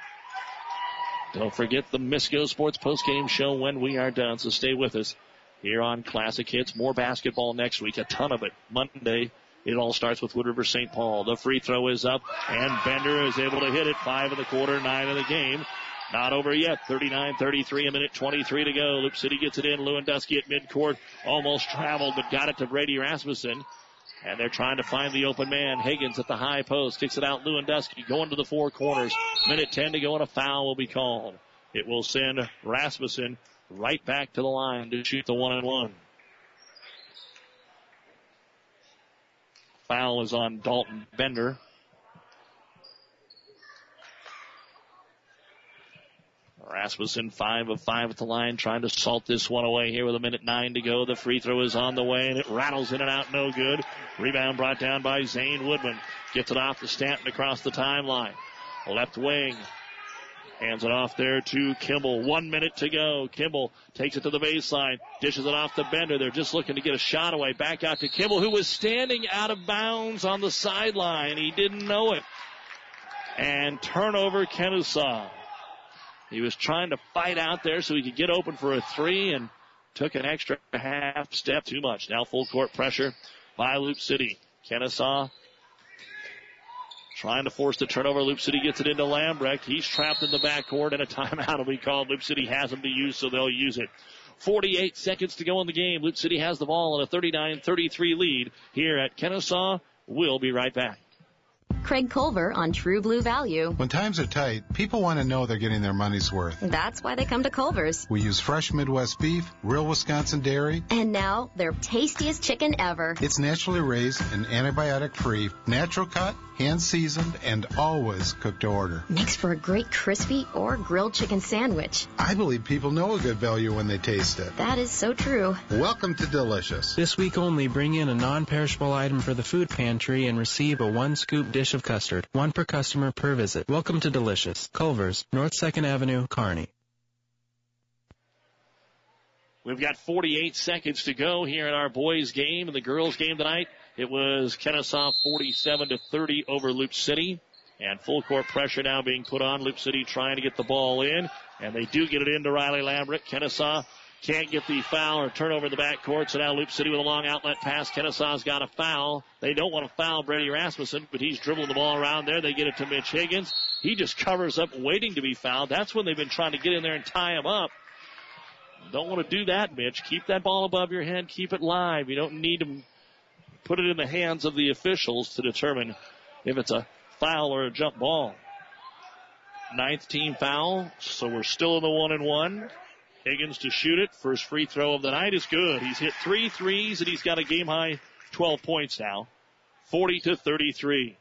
Don't forget the Misco Sports postgame show when we are done, so stay with us here on Classic Hits. More basketball next week, a ton of it. Monday, it all starts with Wood River Saint Paul. The free throw is up, and Bender is able to hit it. Five in the quarter, nine in the game. Not over yet. thirty-nine thirty-three, a minute twenty-three to go. Loop City gets it in. Lewandowski at midcourt. Almost traveled, but got it to Brady Rasmussen. And they're trying to find the open man. Higgins at the high post. Kicks it out. Lewandowski going to the four corners. Minute ten to go, and a foul will be called. It will send Rasmussen right back to the line to shoot the one and one. Foul is on Dalton Bender. Rasmussen, five of five at the line, trying to salt this one away here with a minute nine to go. The free throw is on the way, and it rattles in and out, no good. Rebound brought down by Zane Woodman. Gets it off to Stanton across the timeline. Left wing. Hands it off there to Kimball. One minute to go. Kimball takes it to the baseline. Dishes it off to Bender. They're just looking to get a shot away. Back out to Kimball, who was standing out of bounds on the sideline. He didn't know it. And turnover, Kennesaw. He was trying to fight out there so he could get open for a three and took an extra half step too much. Now full court pressure by Loop City. Kennesaw trying to force the turnover. Loop City gets it into Lambrecht. He's trapped in the backcourt, and a timeout will be called. Loop City has him to use, so they'll use it. forty-eight seconds to go in the game. Loop City has the ball in a thirty-nine thirty-three lead here at Kennesaw. We'll be right back. Craig Culver on True Blue Value. When times are tight, people want to know they're getting their money's worth. That's why they come to Culver's. We use fresh Midwest beef, real Wisconsin dairy. And now, their tastiest chicken ever. It's naturally raised and antibiotic-free, natural cut, hand-seasoned, and always cooked to order. Makes for a great crispy or grilled chicken sandwich. I believe people know a good value when they taste it. That is so true. Welcome to Delicious. This week only, bring in a non-perishable item for the food pantry and receive a one-scoop dish of custard. One per customer per visit. Welcome to Delicious. Culver's, North second Avenue, Kearney. We've got forty-eight seconds to go here in our boys' game and the girls' game tonight. It was Kennesaw forty-seven to thirty over Loop City. And full court pressure now being put on. Loop City trying to get the ball in. And they do get it into Riley Lambert. Kennesaw can't get the foul or turnover in the backcourt. So now Loop City with a long outlet pass. Kenesaw's got a foul. They don't want to foul Brady Rasmussen, but he's dribbling the ball around there. They get it to Mitch Higgins. He just covers up waiting to be fouled. That's when they've been trying to get in there and tie him up. Don't want to do that, Mitch. Keep that ball above your head. Keep it live. You don't need to put it in the hands of the officials to determine if it's a foul or a jump ball. Ninth team foul, so we're still in the one and one. Higgins to shoot it. First free throw of the night is good. He's hit three threes, and he's got a game-high twelve points now. forty to thirty-three.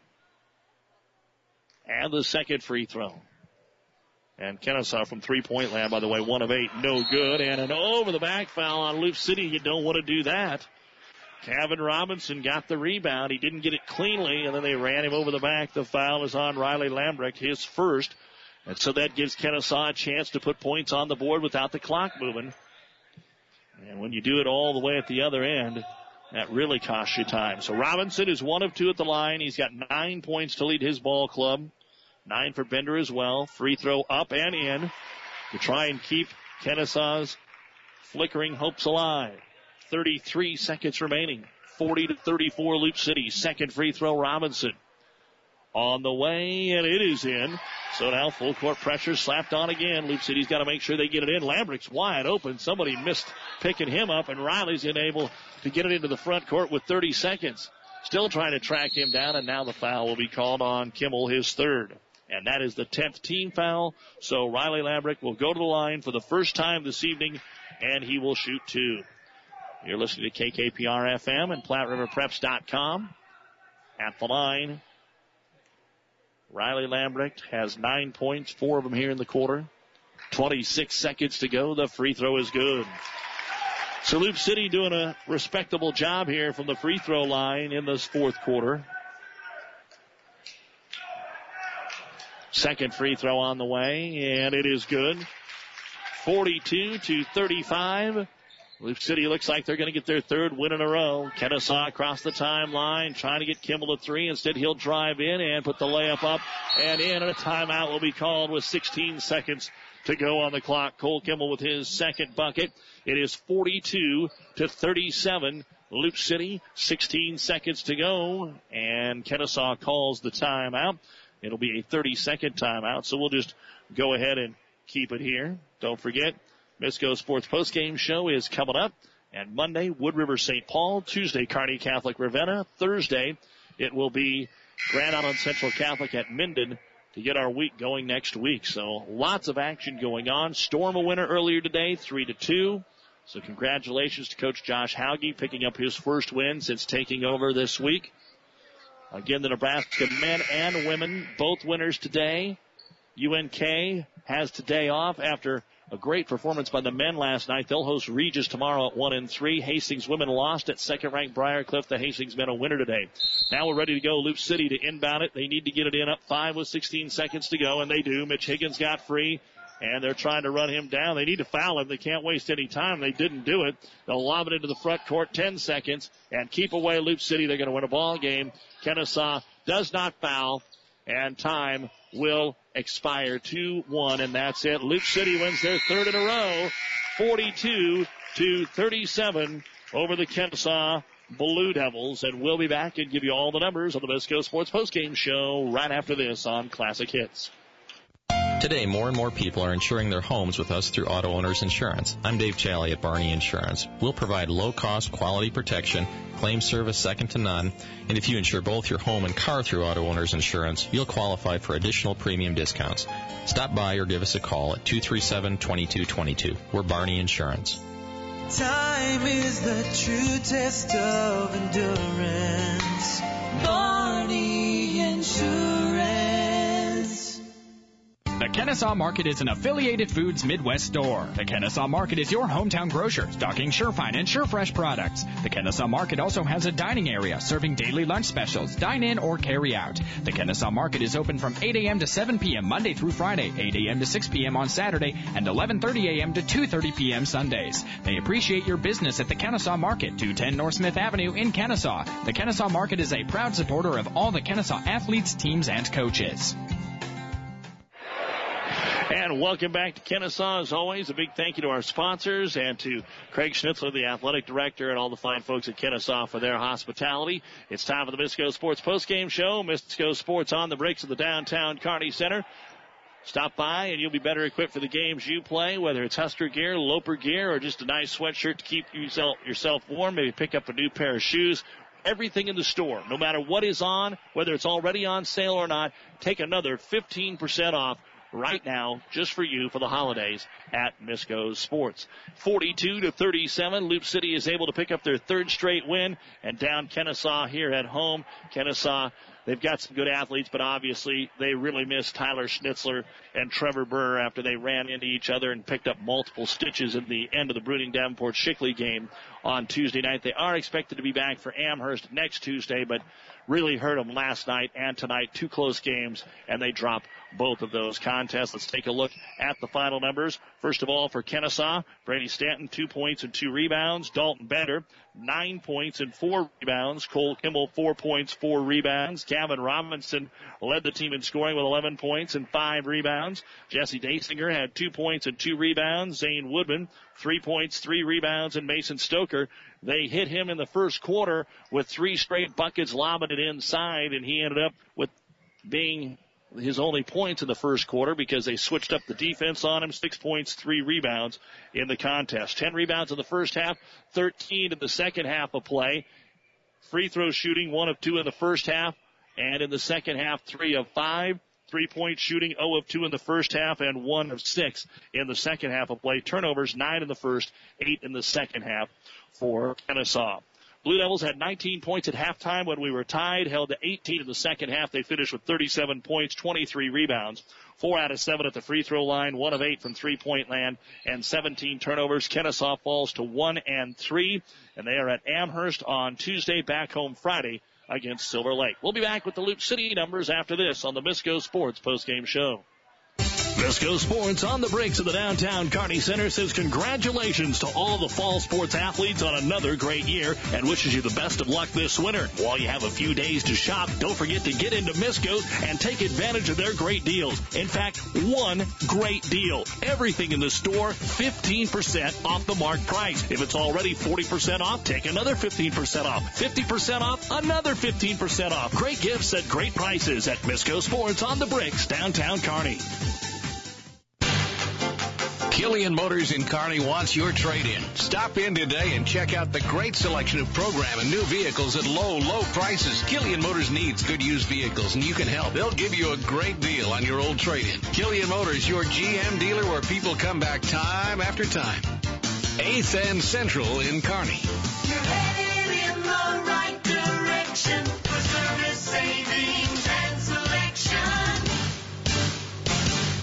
And the second free throw. And Kennesaw from three-point land, by the way, one of eight, no good. And an over-the-back foul on Loop City. You don't want to do that. Kevin Robinson got the rebound. He didn't get it cleanly, and then they ran him over the back. The foul is on Riley Lambrecht, his first. And so that gives Kennesaw a chance to put points on the board without the clock moving. And when you do it all the way at the other end, that really costs you time. So Robinson is one of two at the line. He's got nine points to lead his ball club. Nine for Bender as well. Free throw up and in to try and keep Kennesaw's flickering hopes alive. thirty-three seconds remaining. forty to thirty-four Loop City. Second free throw, Robinson. On the way, and it is in. So now full court pressure slapped on again. Loop City's got to make sure they get it in. Lambrecht's wide open. Somebody missed picking him up, and Riley's unable to get it into the front court with thirty seconds. Still trying to track him down, and now the foul will be called on Kimmel, his third. And that is the tenth team foul. So Riley Lambrecht will go to the line for the first time this evening, and he will shoot two. You're listening to K K P R F M and Platte River Preps dot com. At the line, Riley Lambrecht has nine points, four of them here in the quarter. twenty-six seconds to go. The free throw is good. So Loop City doing a respectable job here from the free throw line in this fourth quarter. Second free throw on the way, and it is good. forty-two to thirty-five. Loop City looks like they're going to get their third win in a row. Kennesaw across the timeline, trying to get Kimball to three. Instead, he'll drive in and put the layup up and in. And a timeout will be called with sixteen seconds to go on the clock. Cole Kimball with his second bucket. It is forty-two to thirty-seven. Loop City, sixteen seconds to go. And Kennesaw calls the timeout. It'll be a thirty-second timeout, so we'll just go ahead and keep it here. Don't forget, Misco Sports Postgame Show is coming up. And Monday, Wood River Saint Paul. Tuesday, Kearney Catholic Ravenna. Thursday, it will be Grand Island Central Catholic at Minden to get our week going next week. So lots of action going on. Storm a winner earlier today, three to two. So congratulations to Coach Josh Hauge picking up his first win since taking over this week. Again, the Nebraska men and women, both winners today. U N K has today off after a great performance by the men last night. They'll host Regis tomorrow at one and three. Hastings women lost at second-ranked Briarcliff. The Hastings men a winner today. Now we're ready to go. Loop City to inbound it. They need to get it in up five with sixteen seconds to go, and they do. Mitch Higgins got free, and they're trying to run him down. They need to foul him. They can't waste any time. They didn't do it. They'll lob it into the front court, ten seconds, and keep away Loop City. They're going to win a ball game. Kennesaw does not foul, and time will expire two one, and that's it. Loop City wins their third in a row, forty-two to thirty-seven over the Kennesaw Blue Devils. And we'll be back and give you all the numbers on the Bisco Sports Postgame Show right after this on Classic Hits. Today, more and more people are insuring their homes with us through Auto Owners Insurance. I'm Dave Challey at Barney Insurance. We'll provide low-cost, quality protection, claim service second to none, and if you insure both your home and car through Auto Owners Insurance, you'll qualify for additional premium discounts. Stop by or give us a call at two three seven, two two two two. We're Barney Insurance. Time is the true test of endurance. Barney Insurance. The Kennesaw Market is an affiliated Foods Midwest store. The Kennesaw Market is your hometown grocer, stocking SureFine and SureFresh products. The Kennesaw Market also has a dining area, serving daily lunch specials, dine in or carry out. The Kennesaw Market is open from eight a.m. to seven p.m. Monday through Friday, eight a.m. to six p.m. on Saturday, and eleven thirty a.m. to two thirty p.m. Sundays. They appreciate your business at the Kennesaw Market, two ten North Smith Avenue in Kennesaw. The Kennesaw Market is a proud supporter of all the Kennesaw athletes, teams, and coaches. And welcome back to Kennesaw. As always, a big thank you to our sponsors and to Craig Schnitzler, the athletic director, and all the fine folks at Kennesaw for their hospitality. It's time for the Bisco Sports postgame show. Bisco Sports on the bricks of the downtown Kearney Center. Stop by and you'll be better equipped for the games you play, whether it's Husker gear, Loper gear, or just a nice sweatshirt to keep yourself, yourself warm. Maybe pick up a new pair of shoes. Everything in the store, no matter what is on, whether it's already on sale or not, take another fifteen percent off right now, just for you for the holidays at Misco Sports. forty-two to thirty-seven, Loop City is able to pick up their third straight win, and down Kennesaw here at home. Kennesaw, they've got some good athletes, but obviously they really missed Tyler Schnitzler and Trevor Burr after they ran into each other and picked up multiple stitches in the end of the Bruning Davenport Shickley game on Tuesday night. They are expected to be back for Amherst next Tuesday, but really hurt them last night and tonight. Two close games, and they drop both of those contests. Let's take a look at the final numbers. First of all, for Kennesaw, Brady Stanton, two points and two rebounds. Dalton Bender, nine points and four rebounds. Cole Kimball, four points, four rebounds. Gavin Robinson led the team in scoring with eleven points and five rebounds. Jesse Dasinger had two points and two rebounds. Zane Woodman, three points, three rebounds, and Mason Stoker. They hit him in the first quarter with three straight buckets, lobbing it inside, and he ended up with being his only points in the first quarter because they switched up the defense on him. Six points, three rebounds in the contest. Ten rebounds in the first half, thirteen in the second half of play. Free throw shooting, one of two in the first half, and in the second half, three of five. Three-point shooting, zero of two in the first half, and one of six in the second half of play. Turnovers, nine in the first, eight in the second half for Kennesaw. Blue Devils had nineteen points at halftime when we were tied, held to eighteen in the second half. They finished with thirty-seven points, twenty-three rebounds, four out of seven at the free throw line, one of eight from three-point land, and seventeen turnovers. Kennesaw falls to one and three, and they are at Amherst on Tuesday, back home Friday against Silver Lake. We'll be back with the Loop City numbers after this on the Bisco Sports postgame show. Bisco Sports on the breaks of the downtown Kearney Center says congratulations to all the fall sports athletes on another great year and wishes you the best of luck this winter. While you have a few days to shop, don't forget to get into Misco's and take advantage of their great deals. In fact, one great deal. Everything in the store, fifteen percent off the marked price. If it's already forty percent off, take another fifteen percent off. fifty percent off, another fifteen percent off. Great gifts at great prices at Misco Sports on the bricks, downtown Kearney. Killian Motors in Kearney wants your trade-in. Stop in today and check out the great selection of program and new vehicles at low, low prices. Killian Motors needs good used vehicles, and you can help. They'll give you a great deal on your old trade-in. Killian Motors, your G M dealer where people come back time after time. eighth and Central in Kearney. You're headed in the right direction for service, savings, and selection.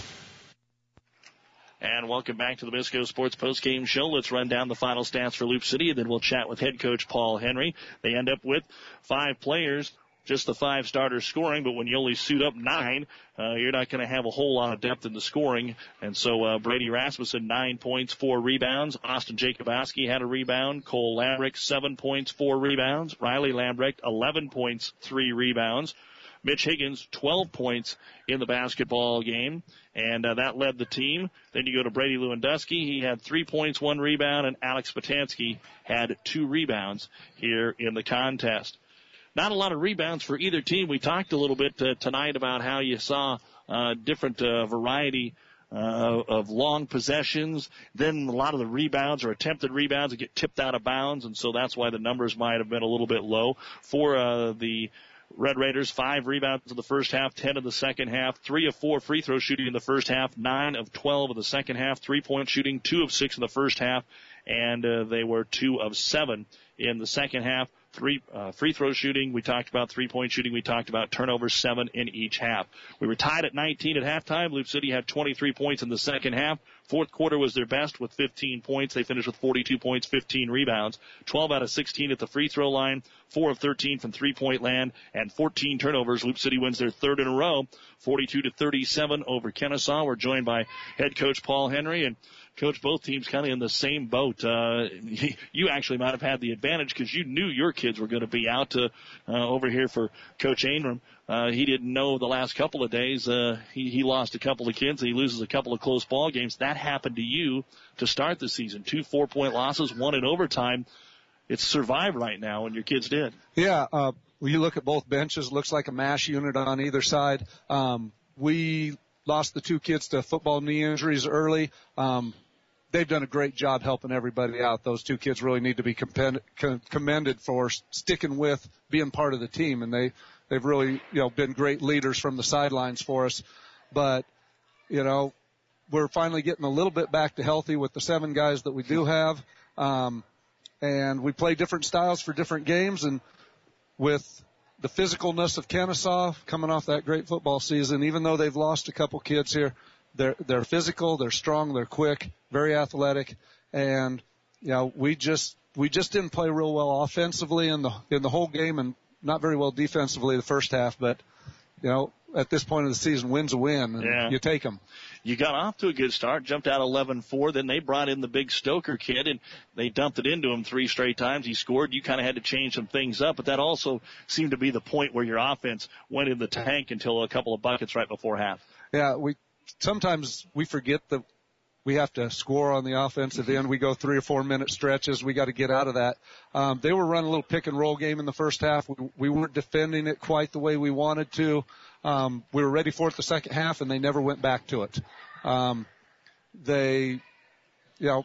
And welcome back to the Bisco Sports Postgame Show. Let's run down the final stats for Loop City, and then we'll chat with head coach Paul Henry. They end up with five players, just the five starters scoring, but when you only suit up nine, uh, you're not going to have a whole lot of depth in the scoring. And so uh, Brady Rasmussen, nine points, four rebounds. Austin Jacobowski had a rebound. Cole Lambrick, seven points, four rebounds. Riley Lambrecht, eleven points, three rebounds. Mitch Higgins, twelve points in the basketball game, and uh, that led the team. Then you go to Brady Lewandowski. He had three points, one rebound, and Alex Patansky had two rebounds here in the contest. Not a lot of rebounds for either team. We talked a little bit uh, tonight about how you saw uh, different uh, variety uh, of long possessions. Then a lot of the rebounds or attempted rebounds that get tipped out of bounds, and so that's why the numbers might have been a little bit low for uh, the Red Raiders. Five rebounds in the first half, ten in the second half, three of four free throw shooting in the first half, nine of twelve in the second half, three-point shooting, two of six in the first half, and uh, they were two of seven in the second half. Three uh, free throw shooting, we talked about three-point shooting, we talked about turnovers, seven in each half. We were tied at nineteen at halftime. Loop City had twenty-three points in the second half. Fourth quarter was their best with fifteen points. They finished with forty-two points, fifteen rebounds, twelve out of sixteen at the free throw line, four of thirteen from three-point land, and fourteen turnovers. Loop City wins their third in a row, forty-two to thirty-seven over Kennesaw. We're joined by head coach Paul Henry, and Coach, both teams kind of in the same boat. Uh, you actually might have had the advantage because you knew your kids were going to be out to, uh, over here for Coach Ainram. Uh, he didn't know the last couple of days. Uh, he, he lost a couple of kids. And he loses a couple of close ball games. That happened to you to start the season. Two four-point losses, one in overtime. It's survived right now, and your kids did. Yeah, uh, when you look at both benches, looks like a mash unit on either side. Um, we lost the two kids to football knee injuries early. Um, they've done a great job helping everybody out. Those two kids really need to be commended for sticking with being part of the team, and they, they've really, you know, been great leaders from the sidelines for us. But, you know, we're finally getting a little bit back to healthy with the seven guys that we do have. Um, and we play different styles for different games, and with the physicalness of Kennesaw coming off that great football season, even though they've lost a couple kids here, they're, they're physical, they're strong, they're quick, very athletic, and, you know, we just, we just didn't play real well offensively in the, in the whole game and not very well defensively the first half, but, you know, at this point of the season, win's a win, and yeah. you take them. You got off to a good start, jumped out eleven four, then they brought in the big Stoker kid, and they dumped it into him three straight times. He scored. You kind of had to change some things up, but that also seemed to be the point where your offense went in the tank until a couple of buckets right before half. Yeah, we sometimes we forget that we have to score on the offensive end. We go three or four minute stretches. We got to get out of that. Um, they were running a little pick and roll game in the first half. We, we weren't defending it quite the way we wanted to. Um, we were ready for it the second half, and they never went back to it. Um, they, you know,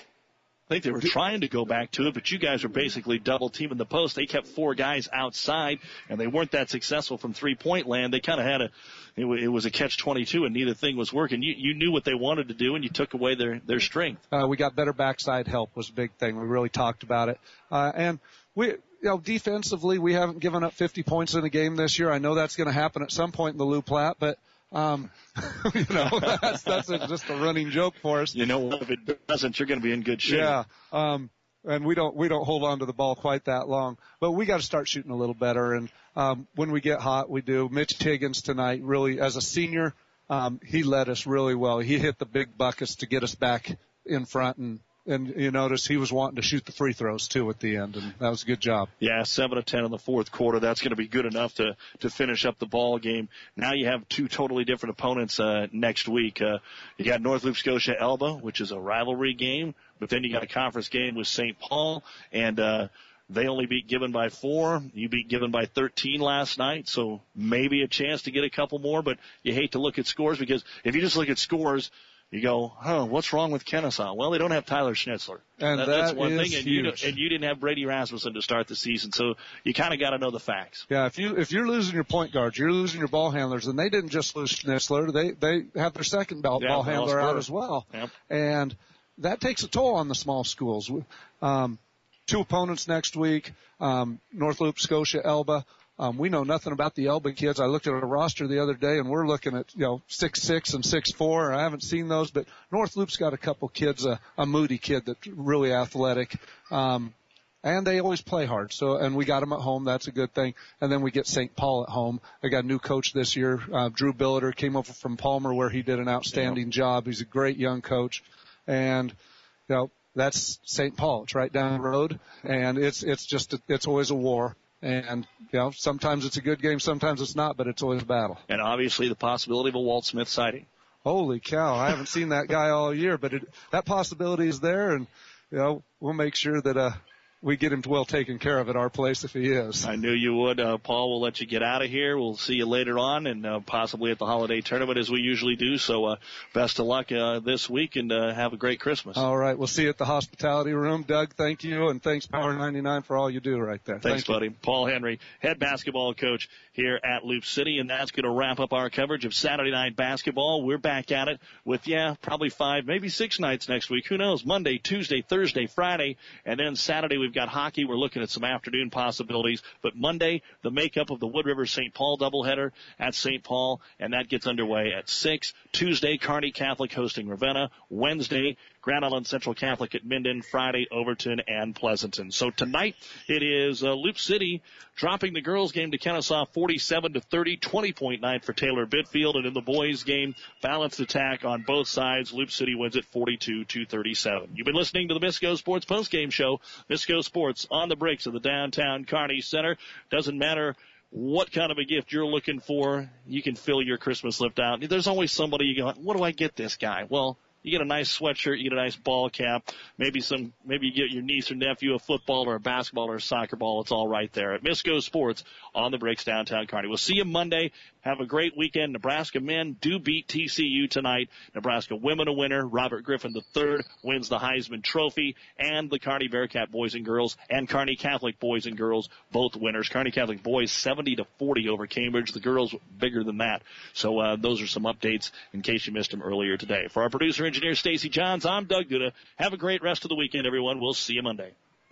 I think they were trying to go back to it, but you guys were basically double teaming the post. They kept four guys outside, and they weren't that successful from three-point land. They kind of had a, it, w- it was a catch twenty-two, and neither thing was working. You, you knew what they wanted to do, and you took away their, their strength. Uh, we got better backside help was a big thing. We really talked about it. Uh, and we, you know, defensively, we haven't given up fifty points in a game this year. I know that's going to happen at some point in the Lou Platte, but, um, you know, that's, that's a, just a running joke for us. You know, if it doesn't, you're going to be in good shape. Yeah. Um, and we don't, we don't hold on to the ball quite that long, but we got to start shooting a little better. And, um, when we get hot, we do. Mitch Higgins tonight, really, as a senior, um, he led us really well. He hit the big buckets to get us back in front, and, and you notice he was wanting to shoot the free throws too at the end, and that was a good job. Yeah, seven of ten in the fourth quarter. That's going to be good enough to to finish up the ball game. Now you have two totally different opponents uh, next week. Uh, you got North Loop Scotia Elba, which is a rivalry game, but then you got a conference game with Saint Paul, and uh, they only beat Gibbon by four. You beat Gibbon by thirteen last night, so maybe a chance to get a couple more. But you hate to look at scores, because if you just look at scores, you go, huh, what's wrong with Kennesaw? Well, they don't have Tyler Schnitzler. And that, that that's one is thing. And huge. you, and you didn't have Brady Rasmussen to start the season, so you kind of got to know the facts. Yeah, if you if you're losing your point guards, you're losing your ball handlers, and they didn't just lose Schnitzler. They they have their second ball, Yeah, ball handler out as well. Yep. And that takes a toll on the small schools. Um, two opponents next week, um, North Loop Scotia Elba. Um, we know nothing about the Elba kids. I looked at a roster the other day, and we're looking at, you know, six six and six four. I haven't seen those, but North Loop's got a couple kids, a, a Moody kid that's really athletic. Um, and they always play hard. So, and we got them at home. That's a good thing. And then we get Saint Paul at home. They got a new coach this year. Uh, Drew Billiter came over from Palmer, where he did an outstanding yeah. job. He's a great young coach. And, you know, that's Saint Paul. It's right down the road. And it's, it's just, a, it's always a war. And, you know, sometimes it's a good game, sometimes it's not, but it's always a battle. And obviously the possibility of a Walt Smith sighting. Holy cow. I haven't seen that guy all year, but it, that possibility is there. And, you know, we'll make sure that, uh, we get him well taken care of at our place if he is. I knew you would. Uh, Paul, we'll let you get out of here. We'll see you later on and uh, possibly at the holiday tournament as we usually do. So uh, best of luck uh, this week and uh, have a great Christmas. All right. We'll see you at the hospitality room. Doug, thank you. And thanks, Power ninety-nine, for all you do right there. Thanks, thank buddy. You. Paul Henry, head basketball coach here at Loop City. And that's going to wrap up our coverage of Saturday night basketball. We're back at it with, yeah, probably five, maybe six nights next week. Who knows? Monday, Tuesday, Thursday, Friday. And then Saturday we've got hockey. We're looking at some afternoon possibilities. But Monday, the makeup of the Wood River Saint Paul doubleheader at Saint Paul, and that gets underway at six. Tuesday, Kearney Catholic hosting Ravenna. Wednesday, Grand Island Central Catholic at Minden. Friday, Overton and Pleasanton. So tonight, it is uh, Loop City dropping the girls' game to Kennesaw forty-seven to thirty, twenty-point night for Taylor Bitfield. And in the boys' game, balanced attack on both sides. Loop City wins it forty-two to thirty-seven. You've been listening to the Misco Sports Postgame Show. Misco Sports on the breaks of the downtown Kearney Center. Doesn't matter what kind of a gift you're looking for, you can fill your Christmas list out. There's always somebody you go, what do I get this guy? Well, you get a nice sweatshirt, you get a nice ball cap, maybe some, maybe you get your niece or nephew a football or a basketball or a soccer ball. It's all right there at Misco Sports on the breaks downtown Kearney. We'll see you Monday. Have a great weekend. Nebraska men do beat T C U tonight. Nebraska women a winner. Robert Griffin the third wins the Heisman Trophy, and the Kearney Bearcat boys and girls and Kearney Catholic boys and girls both winners. Kearney Catholic boys seventy to forty over Cambridge. The girls bigger than that. So uh, those are some updates in case you missed them earlier today. For our producer engineer Stacy Johns, I'm Doug Duda. Have a great rest of the weekend, everyone. We'll see you Monday.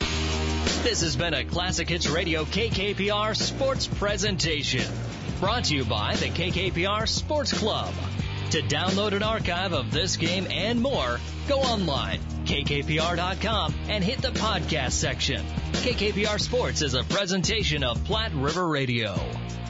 This has been a Classic Hits Radio K K P R sports presentation. Brought to you by the K K P R Sports Club. To download an archive of this game and more, go online, K K P R dot com, and hit the podcast section. K K P R Sports is a presentation of Platte River Radio.